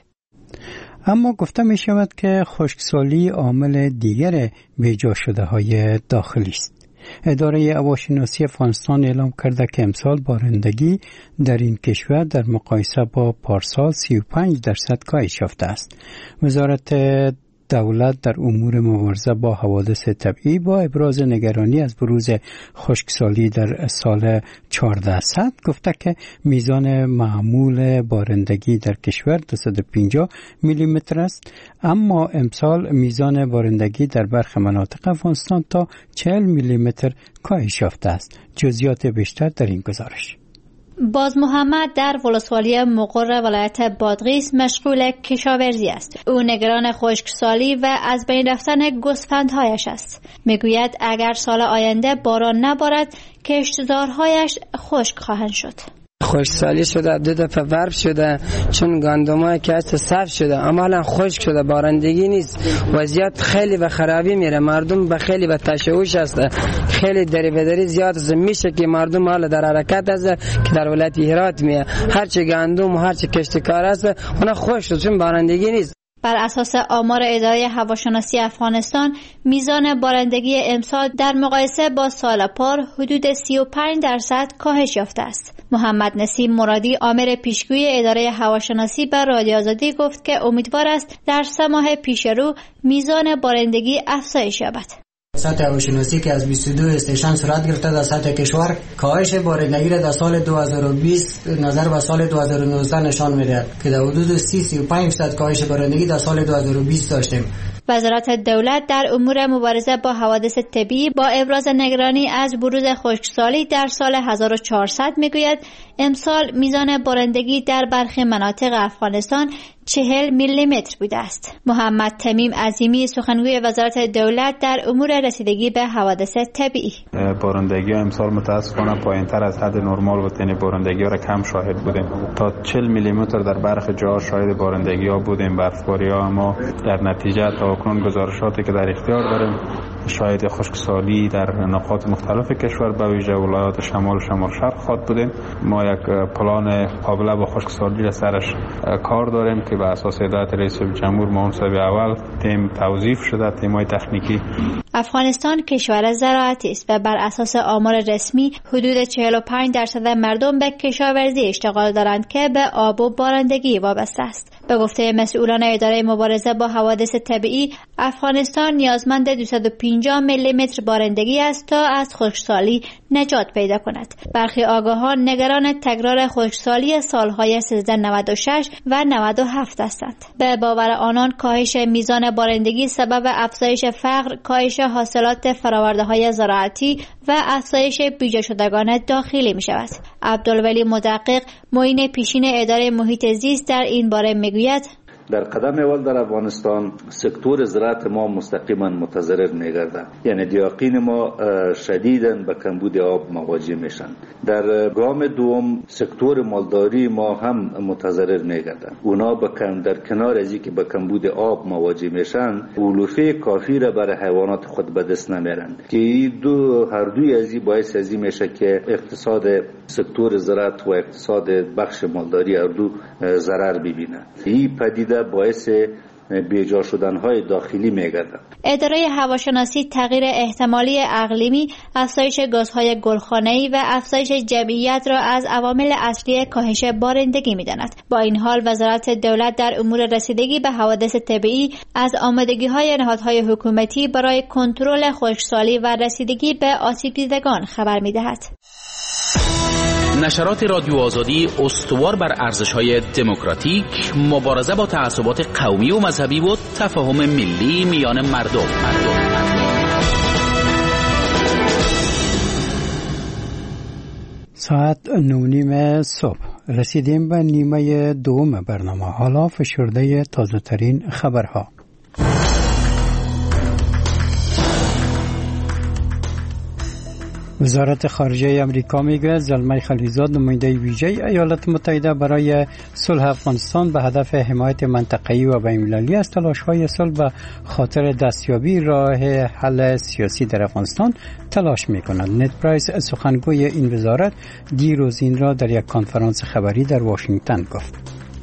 اما گفته می شود که خشکسالی عامل دیگر بیجا شده های داخلی است. اداره هواشناسی افغانستان اعلام کرده که امسال بارندگی در این کشور در مقایسه با پارسال 35% کاهش یافته است. وزارت دولت در امور مبارزه با حوادث طبیعی با ابراز نگرانی از بروز خشکسالی در سال 1400 گفته که میزان معمول بارندگی در کشور 250 میلیمتر است، اما امسال میزان بارندگی در برخی مناطق افغانستان تا 40 میلیمتر کاهش یافته است. جزئیات بیشتر در این گزارش. باز محمد در ولسوالی مقر ولایت بادغیس مشغول کشاورزی است. او نگران خشکسالی و از بین رفتن گوسفندهایش است. میگوید اگر سال آینده باران نبارد کشتزارهایش خشک خواهند شد. خشکسالی شده، 2 دفعه برف شده، چون گندم‌ها که است صف شده، اما الان خشک شده، بارندگی نیست. وضعیت خیلی به خرابی میره، مردم به خیلی به تشویش هست، خیلی دریوری زیاد است. میشه که مردم حالا در حرکت است که در ولایت هرات میه، هرچی گندم و هرچی کشتکار است اونها خشک شده چون بارندگی نیست. بر اساس آمار اداره هواشناسی افغانستان، میزان بارندگی امسال در مقایسه با سال پار حدود 35% کاهش یافته است. محمد نسیم مرادی، آمر پیشگویی اداره هواشناسی به رادیو آزادی گفت که امیدوار است در 3 ماه پیش رو میزان بارندگی افزایش یابد. سطح هواشناسی که از 22 استیشن صورت گرفته در سطح کشور، کاهش بارندگی را در سال 2020 نظر به سال 2019 نشان می‌دهد که در حدود 30-35% کاهش بارندگی در سال 2020 داشتیم. وزارت دولت در امور مبارزه با حوادث طبیعی با ابراز نگرانی از بروز خشکسالی در سال 1400 میگوید امسال میزان بارندگی در برخی مناطق افغانستان 40 میلیمتر بوده است. محمد تمیم عظیمی، سخنگوی وزارت دولت در امور رسیدگی به حوادث طبیعی: بارندگی امسال متاسفانه پایین‌تر از حد نرمال بود، یعنی بارندگی را کم شاهد بودیم. تا 40 میلیمتر در برخی جاها شاهد بارندگی ها بودیم، برفباری‌ها. اما در نتیجه تا کنون گزارشاتی که در اختیار داریم شاهد خشکسالی در نقاط مختلف کشور به ویژه ولایات شمال شرق خواهد بودیم. ما یک پلان قابل با خشکسالی را سرش کار داریم که بر اساس هدایت رئیس جمهور منصب اول تیم توظیف شده، تیم‌های تکنیکی. افغانستان کشور زراعتی است و بر اساس آمار رسمی حدود 45% مردم به کشاورزی اشتغال دارند که به آب و بارندگی وابسته است. به گفته مسئولان اداره مبارزه با حوادث طبیعی، افغانستان نیازمند 250 میلیمتر بارندگی است تا از خشکسالی نجات پیدا کند. برخی آگاهان نگران تکرار خشکسالی سالهای 1396 و 97 هستند. به باور آنان کاهش میزان بارندگی سبب افزایش فقر، کاهش حاصلات فرآورده‌های زراعتی و افزایش بیجا شدگان داخلی می شود. عبدالولی مدقق، معین پیشین اداره محیط زیست، در این باره میگوید: در قدم اول در افغانستان سکتور زراعت ما مستقیما متضرر می‌گردد، یعنی دیاقین ما شدیداً به کمبود آب مواجه میشن. در گام دوم سکتور مالداری ما هم متضرر می‌گردد. اونا در کنار از اینکه به کمبود آب مواجه میشن، علوفه کافی را برای حیوانات خود به دست نمیارن که هر دوی از این باعث از این میشه که اقتصاد سکتور زراعت و اقتصاد بخش مالداری هر دو ضرر ببینه. این پدیده باعث بیجا شدن‌های داخلی می‌گردد. اداره هواشناسی تغییر احتمالی اقلیمی، افزایش گازهای گلخانه‌ای و افزایش جمعیت را از عوامل اصلی کاهش بارندگی می‌داند. با این حال وزارت دولت در امور رسیدگی به حوادث طبیعی از آمادگی‌های نهادهای حکومتی برای کنترل خشکسالی و رسیدگی به آسیب دیدگان خبر می‌دهد. نشرات رادیو آزادی استوار بر ارزش‌های دموکراتیک، مبارزه با تعصبات قومی و مذهبی و تفاهم ملی میان مردم. ساعت 9:30 صبح رسیدیم به نیمه دوم برنامه. حالا فشرده تازه ترین خبرها. وزارت خارجه امریکا میگه زلمه خلیلزاد نماینده ویژه ایالات متحده برای صلح افغانستان به هدف حمایت منطقه‌ای و بین‌المللی از تلاش‌های صلح و خاطر دستیابی راه حل سیاسی در افغانستان تلاش می‌کند. نت پرایس سخنگوی این وزارت دیروز این را در یک کنفرانس خبری در واشنگتن گفت.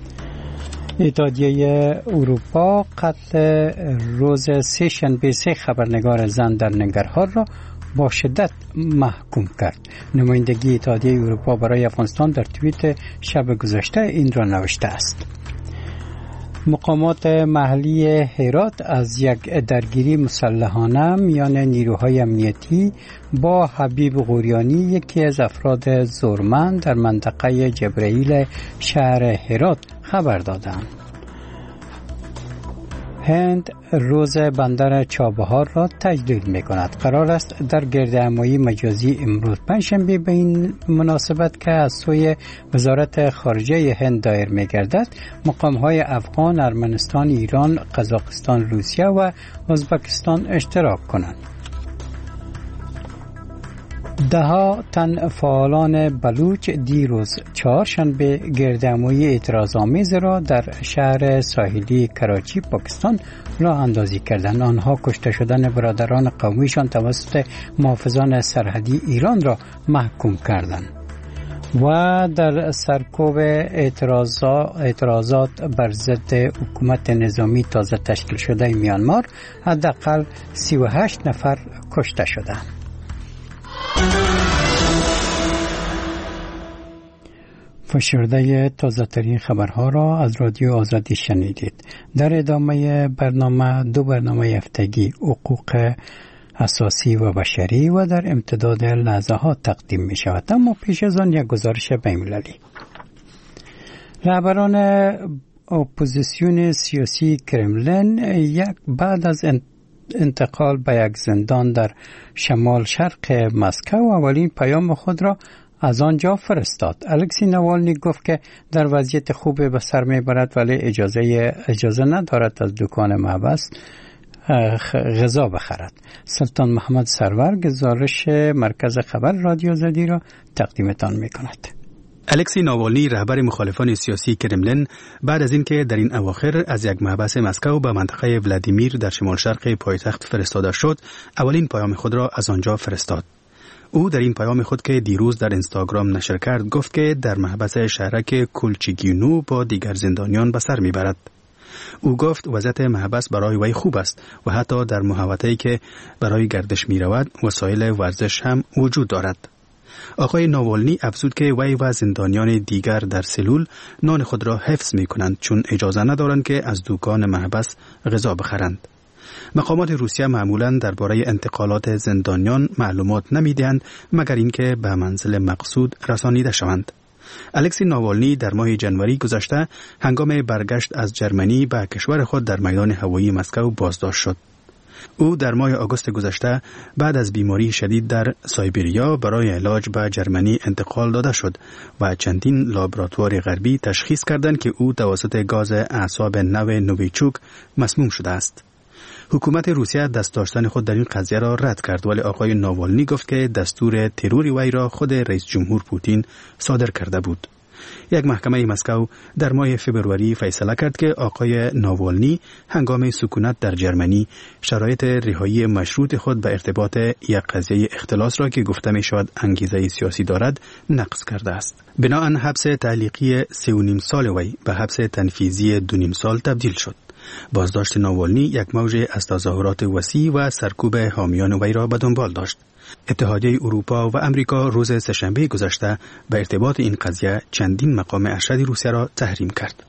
اتحادیه اروپا قتل روز سه‌شنبه 3 خبرنگار زن در ننگرهار را با شدت محکوم کرد. نمایندگی اتحادیه اروپا برای افغانستان در توییت شب گذشته این را نوشته است. مقامات محلی هرات از یک درگیری مسلحانه میان نیروهای امنیتی با حبیب غوریانی، یکی از افراد زورمند در منطقه جبرائیل شهر هرات، خبر دادند. هند روز بندر چابهار را تجلیل می کند. قرار است در گردهمایی مجازی امروز پنجشنبه به این مناسبت که از سوی وزارت خارجه هند دایر می گردد مقام‌های افغان، ارمنستان، ایران، قزاقستان، روسیه و ازبکستان اشتراک کنند. ده‌ها تن فعالان بلوچ دیروز چهارشنبه گردهمایی اعتراض‌آمیز را در شهر ساحلی کراچی پاکستان راه اندازی کردند. آنها کشته شدن برادران قومیشان توسط محافظان سرحدی ایران را محکوم کردند و در سرکوب اعتراضات بر ضد حکومت نظامی تازه تشکیل شده میانمار حداقل 38 نفر کشته شدند. فشرده تازه ترین خبرها را از رادیو آزادی شنیدید. در ادامه برنامه دو برنامه هفتگی حقوق اساسی و بشری و در امتداد لحظه ها تقدیم می شود، اما پیش از آن یک گزارش بین‌المللی. رهبران اپوزیسیون سیاسی کرملین بعد از انتقال به یک زندان در شمال شرق مسکو اولین پیام خود را از آنجا فرستاد. الکسی نوالنی گفت که در وضعیت خوب به سر میبرد ولی اجازه ندارد از دکان محبس غذا بخرد. سلطان محمد سرور گزارش مرکز خبر رادیو آزادی را تقدیمتان میکند. الکسی ناوالنی رهبر مخالفان سیاسی کرملین بعد از اینکه در این اواخر از یک محبس مسکو به منطقه ولادیمیر در شمال شرق پایتخت فرستاده شد، اولین پیام خود را از آنجا فرستاد. او در این پیام خود که دیروز در اینستاگرام نشر کرد گفت که در محبس شهرک کولچیگینو با دیگر زندانیان به سر میبرد. او گفت وضعیت محبس برای وی خوب است و حتی در محوطه‌ای که برای گردش می رود وسایل ورزش هم وجود دارد. آقای ناوالنی افزود که وی و زندانیان دیگر در سلول نان خود را حفظ می کنند چون اجازه ندارند که از دکان محبس غذا بخرند. مقامات روسیه معمولاً درباره انتقالات زندانیان معلومات نمی‌دهند مگر اینکه به منزل مقصود رسانیده شوند. الکسی ناوالنی در ماه جنوری گذشته هنگام برگشت از جرمنی به کشور خود در میدان هوایی مسکو بازداشت شد. او در ماه آگوست گذشته بعد از بیماری شدید در سایبریا برای علاج به جرمنی انتقال داده شد و چندین لابراتوار غربی تشخیص کردند که او توسط گاز اعصاب نو نوویچوک مسموم شده است. حکومت روسیه دست داشتن خود در این قضیه را رد کرد ولی آقای ناوالنی گفت که دستور تروری وی را خود رئیس جمهور پوتین صادر کرده بود. یک محکمه مسکو در ماه فبروری فیصله کرد که آقای ناوالنی هنگام سکونت در جرمنی شرایط رهایی مشروط خود به ارتباط یک قضیه اختلاس را که گفته می شود انگیزه سیاسی دارد نقض کرده است. بناهن حبس تعلیقی 3.5 سال وی به حبس تنفیذی 2.5 سال تبدیل شد. بازداشت ناوالنی یک موج از تظاهرات وسیع و سرکوب حامیان وی را به دنبال داشت. اتحادیه اروپا و امریکا روز سه‌شنبه گذشته به ارتباط این قضیه چندین مقام ارشد روسیه را تحریم کرد.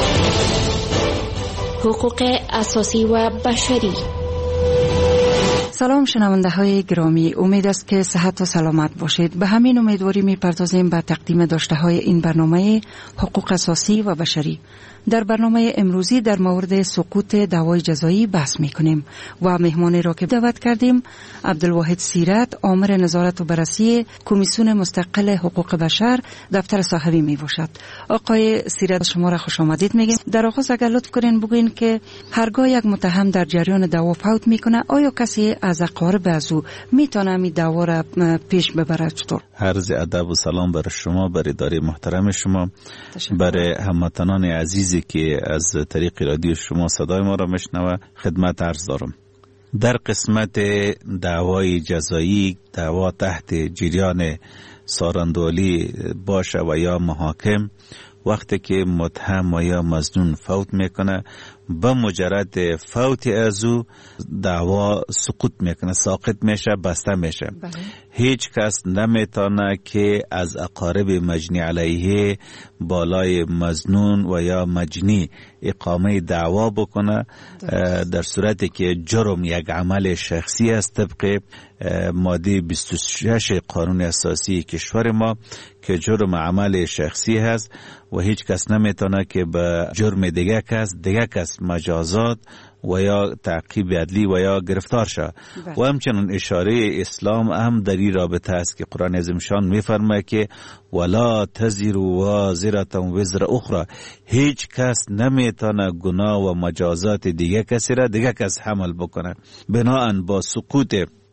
حقوق اساسی و بشری. سلام شنونده های گرامی، امید است که صحت و سلامت باشید. به همین امیدواری می‌پردازیم به تقدیم داشته های این برنامه حقوق اساسی و بشری. در برنامه امروزی در مورد سقوط دعوای جزایی بحث می‌کنیم و مهمانی را که دعوت کردیم عبدالواحد سیرت، آمر نظارت و بررسی کمیسیون مستقل حقوق بشر دفتر صاحبی میباشد. آقای سیرت شما را خوش آمدید میگیم. در آغاز اگر لطف کنین بگوین که هرگاه یک متهم در جریان دعوا فوت میکنه آیا کسی از اقارب از او میتونه این دعوا را پیش ببره؟ چطور؟ عرض ادب و سلام برای شما، برای اداره محترم شما، برای هموطنان عزیزی که از طریق رادیو شما صدای ما را میشنوه خدمت عرض دارم. در قسمت دعوای جزایی، دعوا تحت جریان سارندولی باشه و یا محاکم، وقتی که متهم و یا مظنون فوت میکنه به مجرد فوت از او دعوا سقوط میکنه، ساقط میشه، بسته میشه. هیچ کس نمیتونه که از اقارب مجنی علیه بالای مظنون و یا مجنی اقامه دعوا بکنه در صورتی که جرم یک عمل شخصی است طبق ماده 26 قانون اساسی کشور ما که جرم عمل شخصی هست و هیچ کس نمیتونه که به جرم دیگه کس مجازات و یا تعقیب عدلی و یا گرفتار شد. و همچنین اشاره اسلام هم در این رابطه است که قرآن عظیم شان میفرماید که ولا تزر وازره وزر اخرى، هیچ کس نمیتونه گناه و مجازات دیگه کسی را دیگه کس حمل بکنه. بناهن با سقوط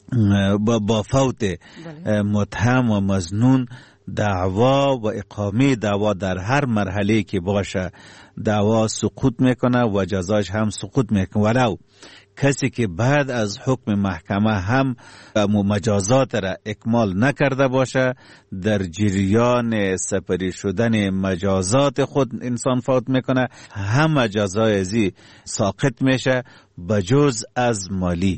با فوت متهم و مظنون دعوا و اقامه دعوا در هر مرحله که باشه دعوا سقوط میکنه و جزاش هم سقوط میکنه، ولو کسی که بعد از حکم محکمه هم مجازات را اکمال نکرده باشه در جریان سپری شدن مجازات خود انسان فوت میکنه، هم جزای ازی ساقط میشه بجز از مالی.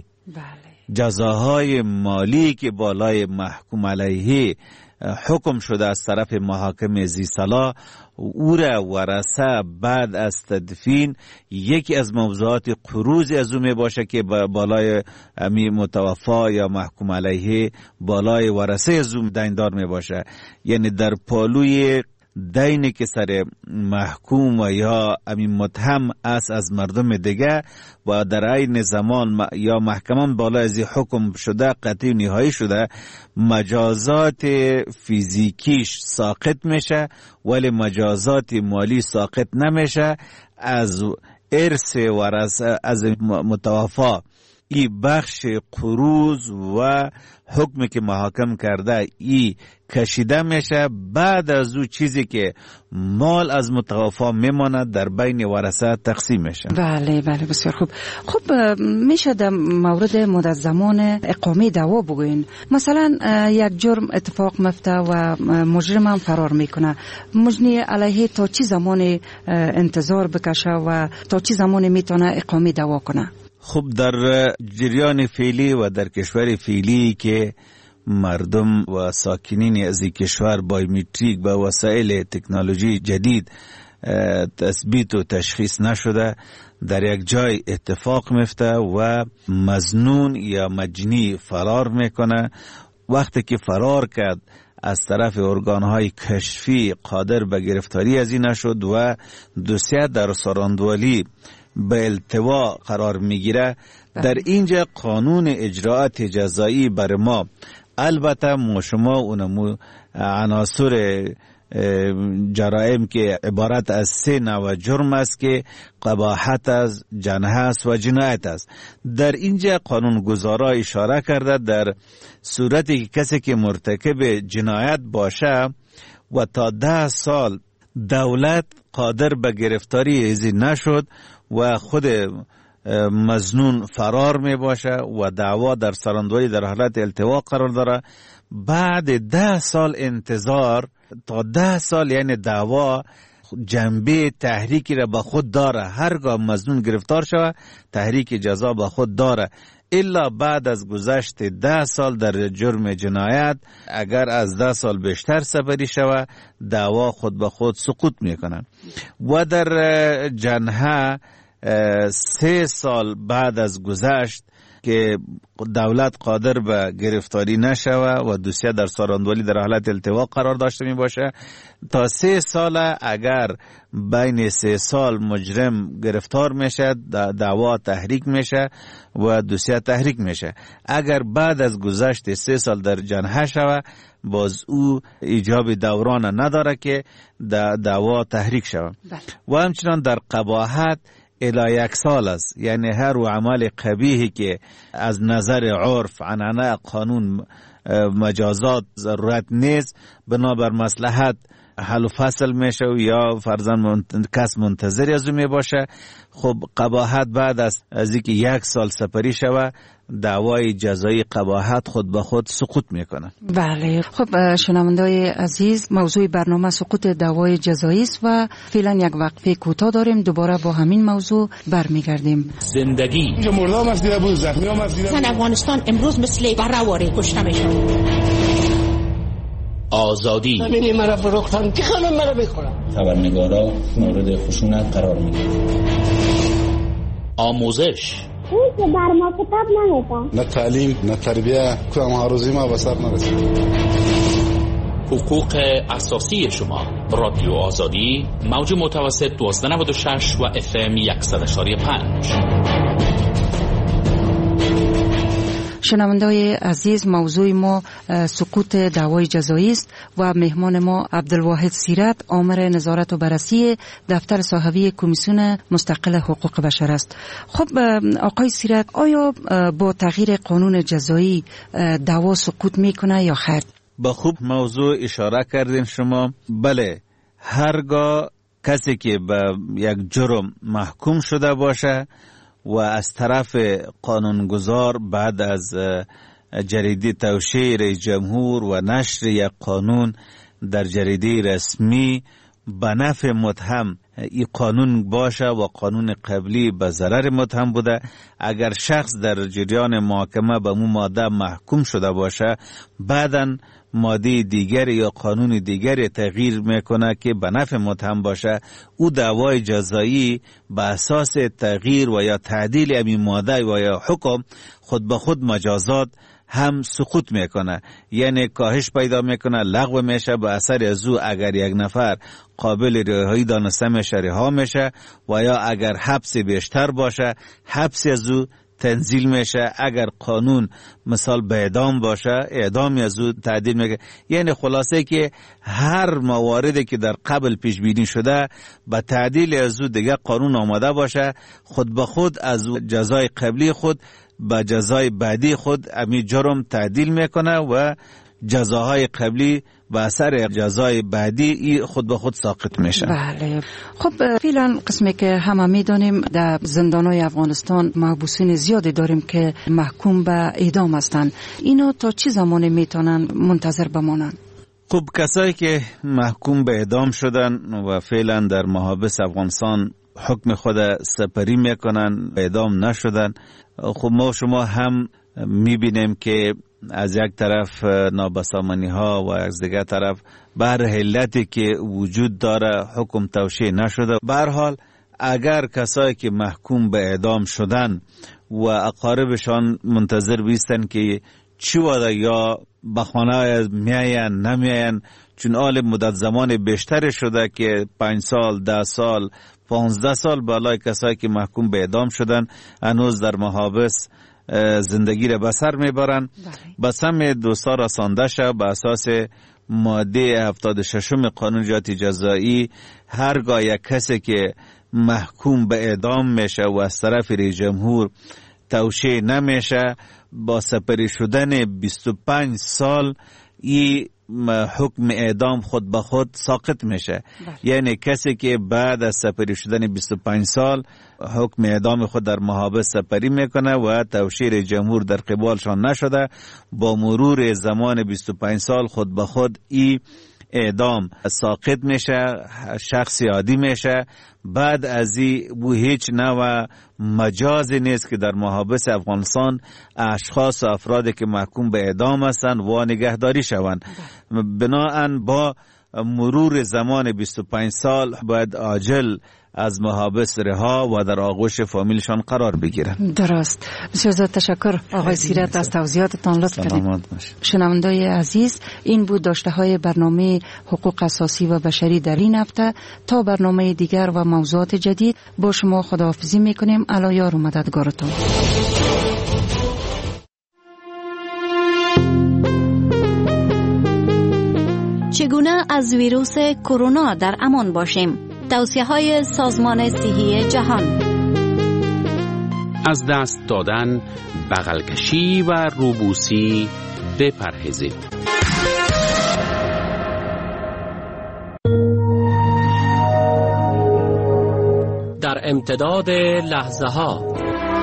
جزاهای مالی که بالای محکوم علیه حکم شده از طرف محاکم ذی صلاح او را ورثه بعد از تدفین یکی از موضوعات قروض از او می باشه که بالای امی متوفا یا محکوم علیه بالای ورثه از او دیندار می باشه. یعنی در پالوی دینی که سر محکوم و یا امی متهم است از مردم دیگه و در عین زمان یا محکمان بالا از حکم شده قطعی نهایی شده، مجازات فیزیکیش ساقط میشه ولی مجازات مالی ساقط نمیشه. از ارث ورثه از متوفا این بخش قروض و حکمی که محاکم کرده ای کشیده میشه، بعد از او چیزی که مال از متوفا میماند در بین ورثه تقسیم میشه. بله بسیار خوب. خب میشه در مورد مدت زمان اقامه دعوا بگوین؟ مثلا یک جرم اتفاق میفته و مجرم هم فرار میکنه، مجنی علیه تا چی زمان انتظار بکشه و تا چی زمان میتونه اقامه دعوا کنه؟ خب در جریان فعلی و در کشور فعلی که مردم و ساکنین از این کشور بایومتریک با وسایل تکنولوژی جدید تثبیت و تشخیص نشده، در یک جای اتفاق میفته و مظنون یا مجنی فرار میکنه. وقتی که فرار کرد از طرف ارگانهای کشفی قادر به گرفتاری از این نشد و دوسیه در ساراندولی به التوا قرار میگیره. در اینجا قانون اجراعات جزایی بر ما، البته ما شما اونمو عناصر جرائم که عبارت از 3 نوع جرم است که قباحت است، جنحه است و جنایت است. در اینجا قانون گذارا اشاره کرده در صورتی که کسی که مرتکب جنایت باشه و تا 10 سال دولت قادر به گرفتاری ازی نشد و خود مظنون فرار می باشه و دعوا در سراندولی در حالت التوا قرار داره، بعد 10 سال انتظار تا 10 سال یعنی دعوا جنبه تحریکی را به خود داره. هرگاه مظنون گرفتار شود تحریک جزا به خود داره، الا بعد از گذشت 10 سال در جرم جنایت اگر از 10 سال بیشتر سپری شود دعوا خود به خود سقوط میکنه. و در جنحه 3 سال بعد از گذشت که دولت قادر به گرفتاری نشوه و دوسیه در ساراندولی در حالت التوا قرار داشته می باشه، تا 3 سال اگر بین 3 سال مجرم گرفتار میشه، دعوا تحریک میشه و دوسیه تحریک میشه. اگر بعد از گذشت 3 سال در جنحه شوه، باز او ایجاب دوران نداره که دعوا تحریک شوه. و همچنان در قباحت الی 1 سال است، یعنی هر عمل قبیحی که از نظر عرف عنعنه قانون مجازات ضرورت نیست، بنابر مصلحت حل و فصل میشه و یا فرضاً کس منتظر از او می باشه. خب قباحت بعد از اینکه 1 سال سپری شوه، دعوای جزایی قباحت خود به خود سقوط میکنه. بله. خب شنوندای عزیز، موضوع برنامه سقوط دعوای جزایی است و فعلا یک وقفه کوتاه داریم، دوباره با همین موضوع برمیگردیم. زندگی مردم از دیده بود، زخمی هم از دیده بود. افغانستان امروز مثل برهواره کشته میشن. آزادی همینی مرا فروختن که خانم مرا بخورم. خبرنگارا مورد خشونت قرار میگیرن. آموزش اون که بر ما کتاب نمیدن، نه تعلیم نه تربیه، که ما روزی ما به سر نرسید. حقوق اساسی شما. رادیو آزادی، موج متوسط 1296 و FM 100.5. شنوندای عزیز، موضوع ما سقوط دعوای جزایی است و مهمان ما عبدالواحد سیرت، آمر نظارت و بررسی دفتر صاحبی کمیسیون مستقل حقوق بشر است. خب آقای سیرت، آیا با تغییر قانون جزایی دعوا سقوط میکنه یا خیر؟ با خوب موضوع اشاره کردین شما. بله، هرگاه کسی که به یک جرم محکوم شده باشه و از طرف قانونگذار بعد از جریده توشیح رئیس جمهور و نشر یک قانون در جریده رسمی به نفع متهم این قانون باشه و قانون قبلی به ضرر متهم بوده، اگر شخص در جریان محاکمه به مو ماده محکوم شده باشه، بعداً ماده دیگر یا قانون دیگر تغییر میکنه که به نفع متهم باشه، او دعوای جزایی به اساس تغییر و یا تعدیل این ماده و یا حکم خود به خود مجازات هم سقوط میکنه، یعنی کاهش پیدا میکنه، لغو میشه. به اثر از او اگر یک نفر قابل رهایی دانسته میشه، رها میشه، و یا اگر حبس بیشتر باشه، حبس از او تنزیل میشه. اگر قانون مثال به اعدام باشه، اعدام از او تعدیل میکنه. یعنی خلاصه که هر مواردی که در قبل پیش بینی شده به تعدیل از او دیگه قانون آماده باشه، خود به خود از جزای قبلی خود به جزای بعدی خود امی جرم تعدیل میکنه و جزاهای قبلی به اثر جزای بعدی خود به خود ساقط میشه. بله. خب فعلا قسمی که همه میدانیم در زندانهای افغانستان محبوسین زیادی داریم که محکوم به اعدام هستند. اینا تا چه زمانی میتونن منتظر بمانن؟ خب کسایی که محکوم به اعدام شدن و فعلا در محابس افغانستان حکم خود سپری میکنن، اعدام نشدن، خب ما شما هم میبینیم که از یک طرف نابسامانی ها و از دیگر طرف بر علتی که وجود داره حکم توشیح نشده. به هر حال اگر کسایی که محکوم به اعدام شدن و اقاربشان منتظر بیستن که چی وقت یا به خانه میاین نمیاین، چون آل مدت زمان بیشتر شده که 5 سال 10 سال 15 سال بالای کسایی که محکوم به اعدام شدن هنوز در محابس زندگی را بسر میبرن. بس هم دوستا رسانده شد به اساس ماده 76 قانون جنایت جزایی، هرگاه یک کسی که محکوم به اعدام میشه و از طرف رئیس جمهور توشیح نمیشه، با سپری شدن 25 سال این حکم اعدام خود به خود ساقط میشه. یعنی کسی که بعد از سپری شدن 25 سال حکم اعدام خود در محابس سپری میکنه و توشیح جمهور در قبالشان نشده، با مرور زمان 25 سال خود به خود این اعدام ساقط میشه، شخص عادی میشه. بعد از این هیچ نوع مجازی نیست که در محابس افغانستان اشخاص و افرادی که محکوم به اعدام هستند و نگهداری شوند. بناهن با مرور زمان 25 سال باید عاجل از محابس رها و در آغوش فامیلشان قرار بگیرند. درست. بسیار زیاد تشکر آقای سیرت از توضیحاتتان. لطف کردید. شنوندای عزیز، این بود داشته های برنامه حقوق اساسی و بشری در این هفته. تا برنامه دیگر و موضوعات جدید با شما خداحافظی میکنیم. الا یار و مددگارتون. چگونه از ویروس کرونا در امان باشیم؟ توصیه‌های سازمان صحی جهان. از دست دادن، بغل کشی و روبوسی بپرهیزید. در امتداد لحظه ها،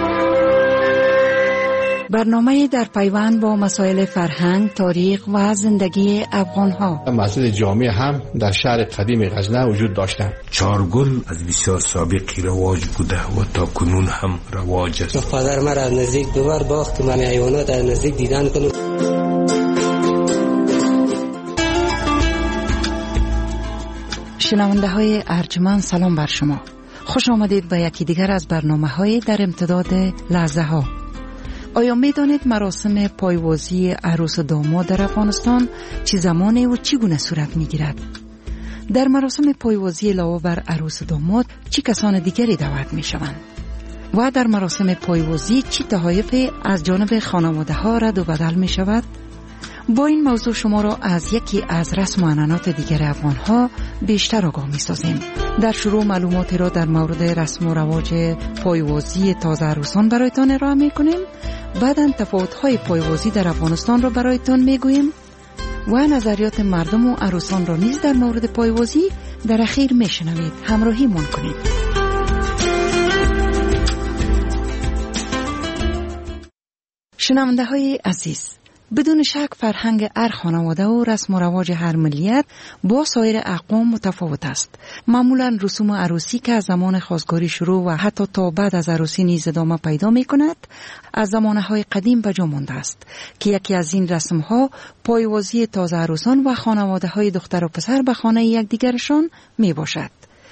برنامه در پیوند با مسائل فرهنگ، تاریخ و زندگی افغان‌ها. مسجد جامع هم در شهر قدیم غزنه وجود داشته. چارگل از بسیار سابقی رواج بوده و تا کنون هم رواج است. پدر من از نزدیک دوبار باخت من حیوانات از نزدیک دیدن کنم. شنونده های ارجمند، سلام بر شما. خوش آمدید به یکی دیگر از برنامه‌های در امتداد لحظه ها. آیا می دانید مراسم پایوازی عروس و داماد در افغانستان چه زمانی و چگونه صورت می گیرد؟ در مراسم پایوازی علاوه بر عروس و داماد چه کسان دیگری دعوت می شوند؟ و در مراسم پایوازی چه تحایفی از جانب خانواده ها رد و بدل می شود؟ با این موضوع شما را از یکی از رسم و عنعنات دیگر افغان ها بیشتر آگاه می سازیم. در شروع معلوماتی را در مورد رسم و رواج پایوازی تازه عروسان برایتان ارائه می کنیم. بعداً تفاوت‌های پایوازی در افغانستان را برایتان می گوییم و نظریات مردم و عروسان را نیز در مورد پایوازی در اخیر می شنوید. همراهی من کنید. شنونده های عزیز، بدون شک فرهنگ هر خانواده و رسم و رواج هر ملیت با سایر اقوام متفاوت است. معمولا رسوم عروسی که از زمان خواستگاری شروع و حتی تا بعد از عروسی نیز ادامه پیدا می کند از زمانهای قدیم به جا مانده است که یکی از این رسم ها پایوازی تازه عروسان و خانواده های دختر و پسر به خانه یکدیگرشان می باشد.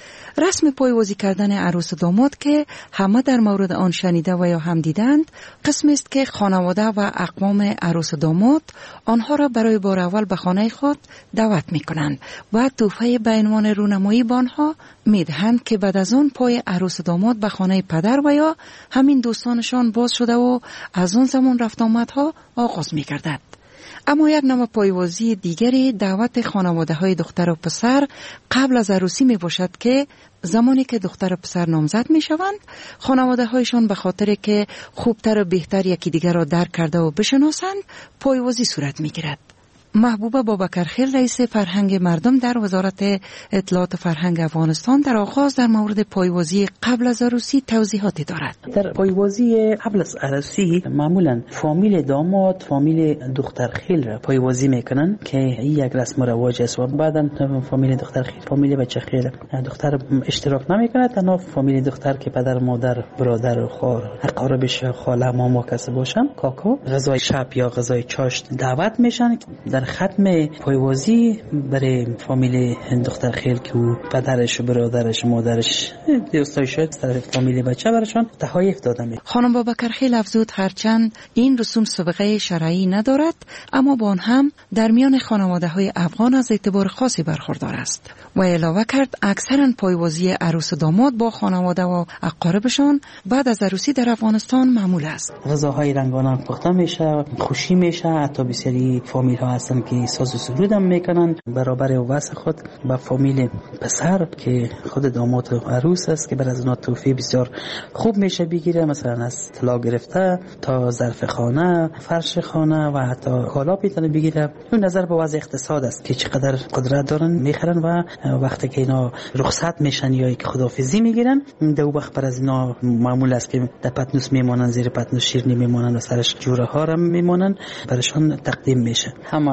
رسم پایوازی کردن عروس و داماد که همه در مورد آن شنیده و یا هم دیدند، قسمی است که خانواده و اقوام عروس و داماد آنها را برای بار اول به خانه خود دعوت می کنند و تحفه به عنوان رونمایی به آنها می دهند که بعد از آن پای عروس و داماد به خانه پدر و یا همین دوستانشان باز شده و از آن زمان رفت آمدها آغاز می گردد. اما یک نوع پایوازی دیگری دعوت خانواده های دختر و پسر قبل از عروسی می باشد که زمانی که دختر و پسر نامزد می شوند، خانواده هایشان به خاطر که خوبتر و بهتر یکی دیگر را درک کرده و بشناسند پایوازی صورت می گیرد. محبوبه بابکرخیل رئیس فرهنگ مردم در وزارت اطلاعات فرهنگ افغانستان در آغاز در مورد پایوازی قبل از عروسی توضیحاتی دارد. در پایوازی قبل از عروسی معمولا فامیل داماد فامیل دخترخیل را پایوازی میکنن که یک رسم و رواج است و بعدا فامیل دخترخیل فامیل بچه‌خیل دختر اشتراک نمیکنه، تنها فامیل دختر که پدر مادر برادر و خواهر اقاربش خاله ماما کسی باشن کاکا غذای شب یا غذای چاشت دعوت میشن. در ختم پایوازی برای فامیل دخترخیل که او پدرش و برادرش مادرش دوستایش از طرف فامیل بچه برشان تحایف داده می. خانم بابکرخیل افزود هرچند این رسوم سابقه شرعی ندارد اما با آن هم در میان خانواده های افغان از اعتبار خاصی برخوردار است و علاوه کرد اکثرا پایوازی عروس و داماد با خانواده و اقاربشان بعد از عروسی در افغانستان معمول است. غذاهای رنگارنگ پخته میشه، خوشی میشه، حتی بسیاری فامیل ها هستن که ساز و سرود هم میکنن برابر واسه خود با فامیل پسر که خود داماد و عروس است که بر از اونها تحفه بسیار خوب میشه بگیره، مثلا از طلا گرفته تا ظرف خانه، فرش خانه و حتی کالا میتونه بگیره. اون نظر به وضع اقتصاد است که چقدر قدرت دارن میخرن و وقتی که اینا رخصت میشن یا که خداحافظی میگیرن دو وقت بر از اینا معمول است که در پتنوس میمونن، زیر پتنوس شیرنی میمونن و سرش جوره ها هم میمونن برشان تقدیم میشه. همه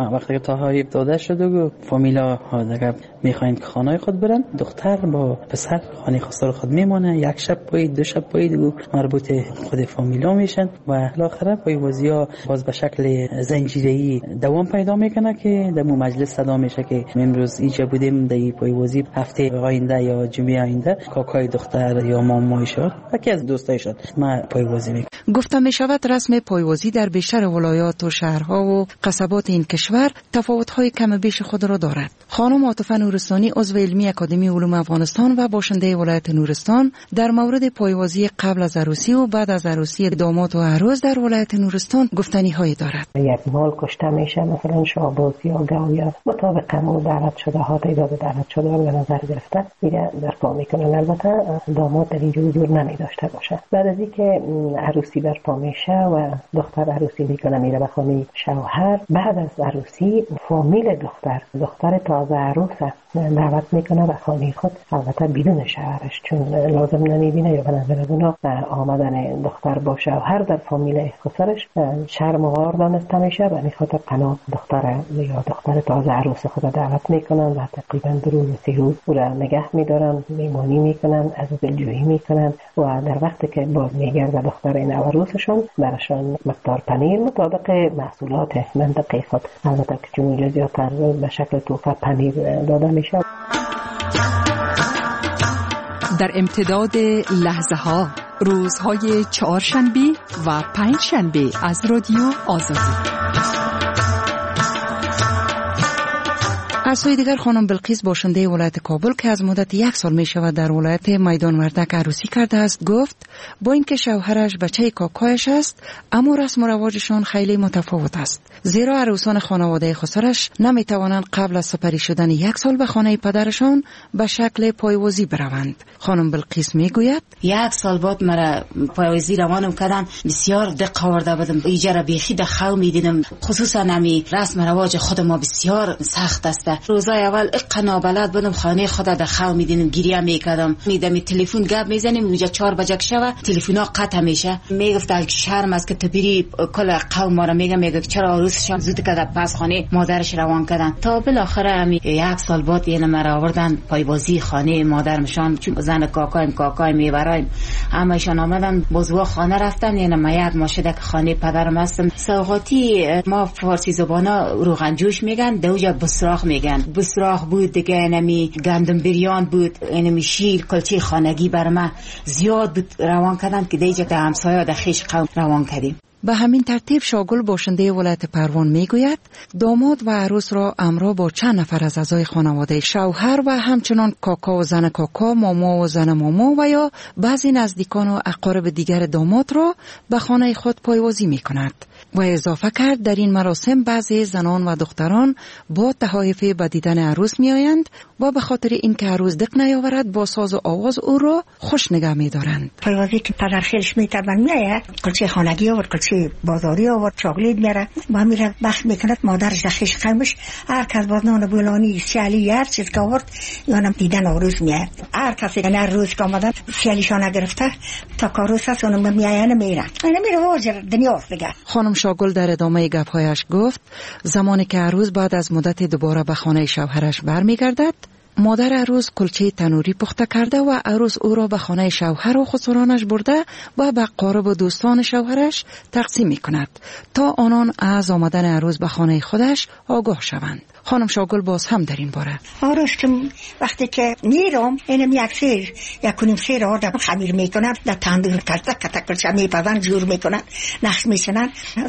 وقتی که تحریف داده شد و فامیلا دیگه میخواین که خانه خود برن، دختر با پسر خانه خسته خود میمونه، یک شب پایید، دو شب پایید و مربوط خود فامیلا میشن و بالاخره پایوازی‌ها باز به شکل زنجیره‌ای دوام پیدا میکنه که در مجلس صدا میشه که امروز اینجا بودیم در پایوازی، هفته آینده یا جمعه آینده کاکای دختر یا مامای شد یکی از دوستای شد ما پایوازی میکنم. گفته می شود رسم پایوازی در بیشتر ولایات و شهرها و قصبات این کشور تفاوت‌های کم بیش خود را دارد. خانم عاطفه نورستانی عضو علمی اکادمی علوم افغانستان و باشنده ولایت نورستان در مورد پایوازی قبل از عروسی و بعد از عروسی داماد و عروس در ولایت نورستان گفتنی‌هایی دارد. یک مال کشته میشه، مثلا شاباز یا گاویا مطابق قانون دعوت شده ها تعداد دعوت شده رو به نظر گرفته میره در پا میکنن. البته داماد در اینجا حضور نمی داشته باشه. بعد از اینکه عروسی برپا میشه و دختر عروسی میکنه میره به خانه شوهر، بعد از عروسی فامیل دختر تازه عروسه دعوت میکنه به خانه خود، البته بدون شوهرش چون لازم نمیبینه یا به نظر از اونا آمدن دختر با شوهر در فامیل خسرش شرم و عار دانسته میشه و این خاطر پناه دختر یا دختر تازه عروس خود دعوت میکنن و تقریبا 2 روز 3 روز او را نگه میدارن، میمانی میکنن، از دلجویی میکنن و در وقتی که باز میگرده دختر این عروسشون براشون مقدار پنیر مطابق محصولات منطقه خود، البته که چون اینجا زیادتر به شکل توفه پنیر داده میشه. در امتداد لحظه ها، روزهای 4 شنبه و 5 شنبه از رادیو آزادی. از سوی دیگر خانم بلقیس باشنده ولایت کابل که از مدت 1 سال می شود در ولایت میدان وردک عروسی کرده است گفت با اینکه شوهرش بچه کاکایش است اما رسم و رواجشان خیلی متفاوت است، زیرا عروسان خانواده خسرش نمی توانند قبل از سپری شدن 1 سال به خانه پدرشان به شکل پایوازی بروند. خانم بلقیس می گوید 1 سال بعد مرا پایوازی روانم کردن، بسیار دق آورده بودم، ایجا را بیخی دخو می دیدم، خصوصا نمی رسم و رواج خود ما بسیار سخت است. روزای اول اقنا بلد بودم، خانه خود دخو می دیدم، گریه می کردم، میدم تلفن گپ میزنیم اونجا 4 بجه شوه تلفنا قطع میشه، میگفت شرم است که تو بری کل قوم ما را میگه چرا عروسشان زود که پس خانه مادرش روان کردن. تا بالاخره 1 سال بعد یعنی مرا آوردن پایوازی خانه مادرمشان، چون زن کاکایم میبرایم همشان آمدن بازوا خانه رفتن، یعنی ما 1 ماه شده که خانه پدرم هستم. سوغاتی ما فارسی زبانا روغن جوش میگن، دوجا بسراخ میگن، بسراخ بود دیگه، اینمی گندم بریان بود، اینمی شیر کلچه خانگی بر ما زیاد بود روان کردن که دیگه در همسایه در خیش قوم روان کردیم. به همین ترتیب شاگل باشنده ولایت پروان میگوید داماد و عروس را همراه با چند نفر از اعضای خانواده شوهر و همچنان کاکا و زن کاکا، ماما و زن ماما و یا بعضی نزدیکان و اقارب دیگر داماد را به خانه خود پایوازی میکند. و اضافه کرد در این مراسم بعضی زنان و دختران با تحایف به دیدن عروس می آیند و به خاطر اینکه عروس دق نیاورد با ساز و آواز او را خوش نگه می دارند. پایوازی که پدر خیلش می تبن می آید، کلچه خانگی آورد، کلچه بازاری آورد، چاکلیت میاره و میره بخت میکند مادرش دخیش قیمش، هر کس باز نان بولانی سیالی هر چیز که آورد یانم دیدن عروس می آید. هر کسی که روز که آمدن سیالیشان گرفته تا کاروس هست اونم می آید میره واجر دنیا دیگه. خانم شاگل در ادامه گپ‌هایش گفت زمانی که عروس بعد از مدت دوباره به خانه شوهرش برمیگردد، مادر عروس کلچه تنوری پخته کرده و عروس او را به خانه شوهر و خسرانش برده و به قارب و دوستان شوهرش تقسیم می کند تا آنان از آمدن عروس به خانه خودش آگاه شوند. خانم شاگل باز هم در این باره عروس که وقتی که میرم اینم یک کنیم سیر آردم خمیر میکنن، در تندور کلچه میپزن جور میکنن، نخش میشنن،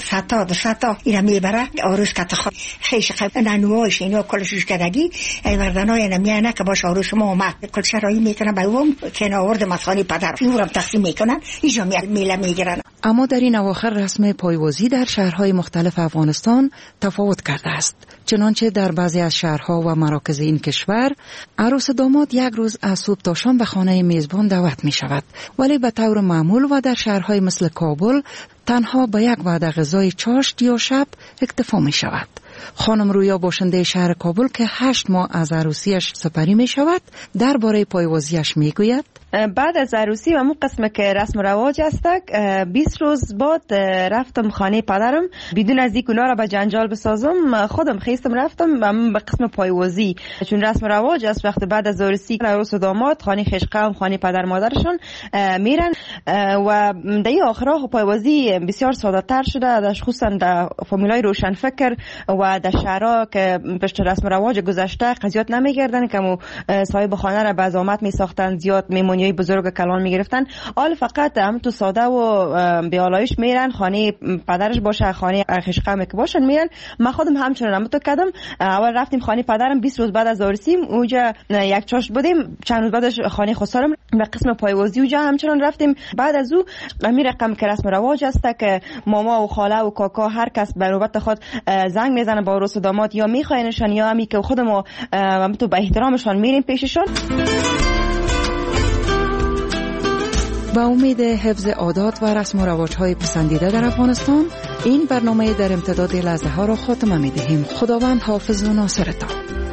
ستا اینا میبره عروس که خود خیش خیب ننوایش اینا کلشوش کردگی ای وردن های نمیانه که باش عروس ما اومد کلچه رایی میکنن به اوم که آوردم از خانه پدر یورم تقسیم میکنن ایجا میله میگیرن. اما در این اواخر رسم پایوازی در شهرهای مختلف افغانستان تفاوت کرده است، چنانچه در بعضی از شهرها و مراکز این کشور عروس داماد 1 روز از صبح تا شام به خانه میزبان دعوت می شود، ولی به طور معمول و در شهرهای مثل کابل تنها به 1 وعده غذای چاشت یا شب اکتفا می شود. خانم رویا باشنده شهر کابل که 8 ماه از عروسیش سپری می شود درباره پایوازیش می گوید بعد از عروسی و همون قسم که رسم و رواج است 20 روز بعد رفتم خانه پدرم بدون از اینکه اونا را به جنجال بسازم خودم خیستم رفتم به قسم پایوازی، چون رسم و رواج است وقت بعد از عروسی عروس و داماد خانه خشقه خانه پدر مادرشون میرن و در آخرها پایوازی بسیار ساده تر شده، خصوصا در فامیلای روشن فکر و در شهرها که پشت رسم و رواج گذشته قضیات نمیگردن که صاحب خانه را به عزامت می ساختن، زیاد مهمونیای بزرگ کلان می گرفتن. حال فقط هم تو ساده و بیالایش میرن، خانه پدرش باشه خانه خشقه که باشن میرن. من خودم همچنان هم تو کردم. اول رفتیم خانه پدرم 20 روز بعد از عروسی اونجا یک چاشت بودیم، چند روز بعدش خانه خسرم به قسم پایوازی اونجا همچنان رفتیم. بعد از او می رقم که رسم رواج است که ماما و خاله و کاکا هر کس به نوبت خود زنگ میزنه با عروس و داماد یا میخواینشان یا همی که خودمو تو به احترامشان میریم پیششون. با امید حفظ عادات و رسم و رواج‌های پسندیده در افغانستان، این برنامه در امتداد لحظه ها را خاتمه می‌دهیم. خداوند حافظ و ناصرتان.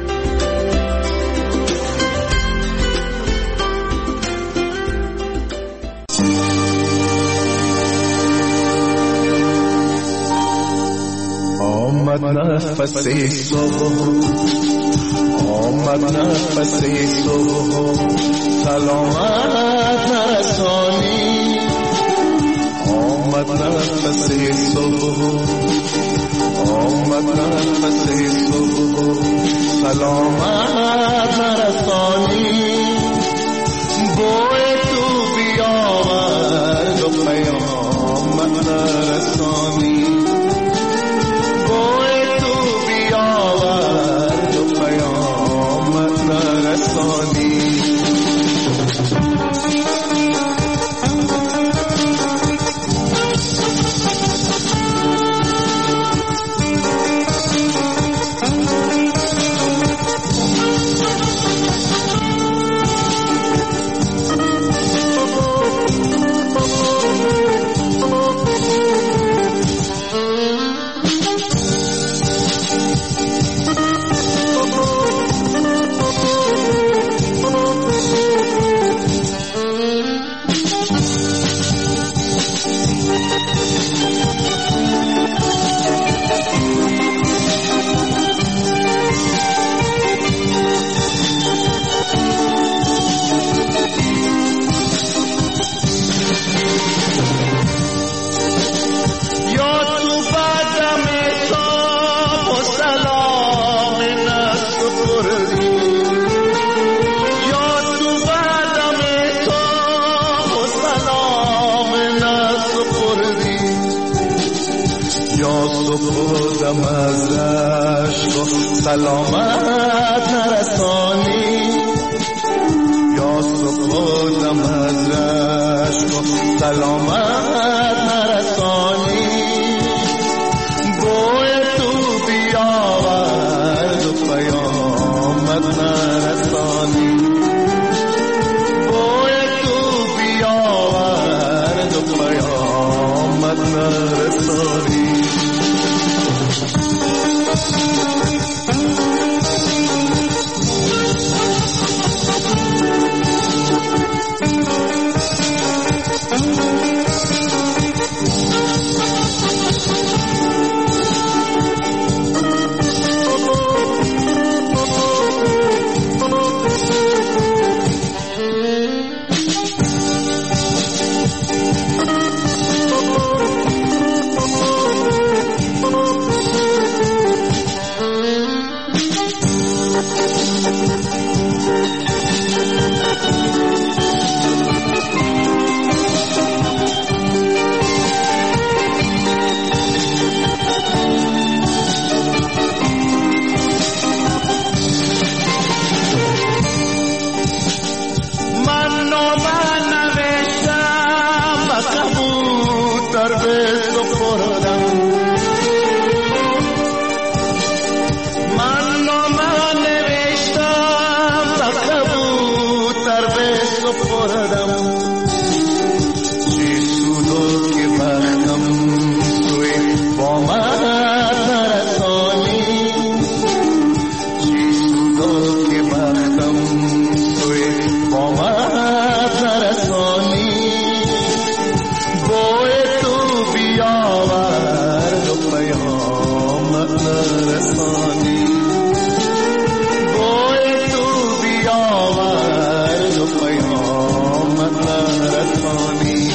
آمد نفس صبح، آمد نفس صبح، سلامت نرسانی. آمد نفس صبح، آمد نفس صبح، سلامت نرسانی. بوی تو بیاورد و پیامت نرسانی. سلامت نرسانی. یا سپردم از رشک سلامت نرسانی. بوی تو بیاورد و پیامت نرسانی. بوی تو بیاورد و پیامت نرسانی. رسانی بوی تو بیاورد و پیامت رسانی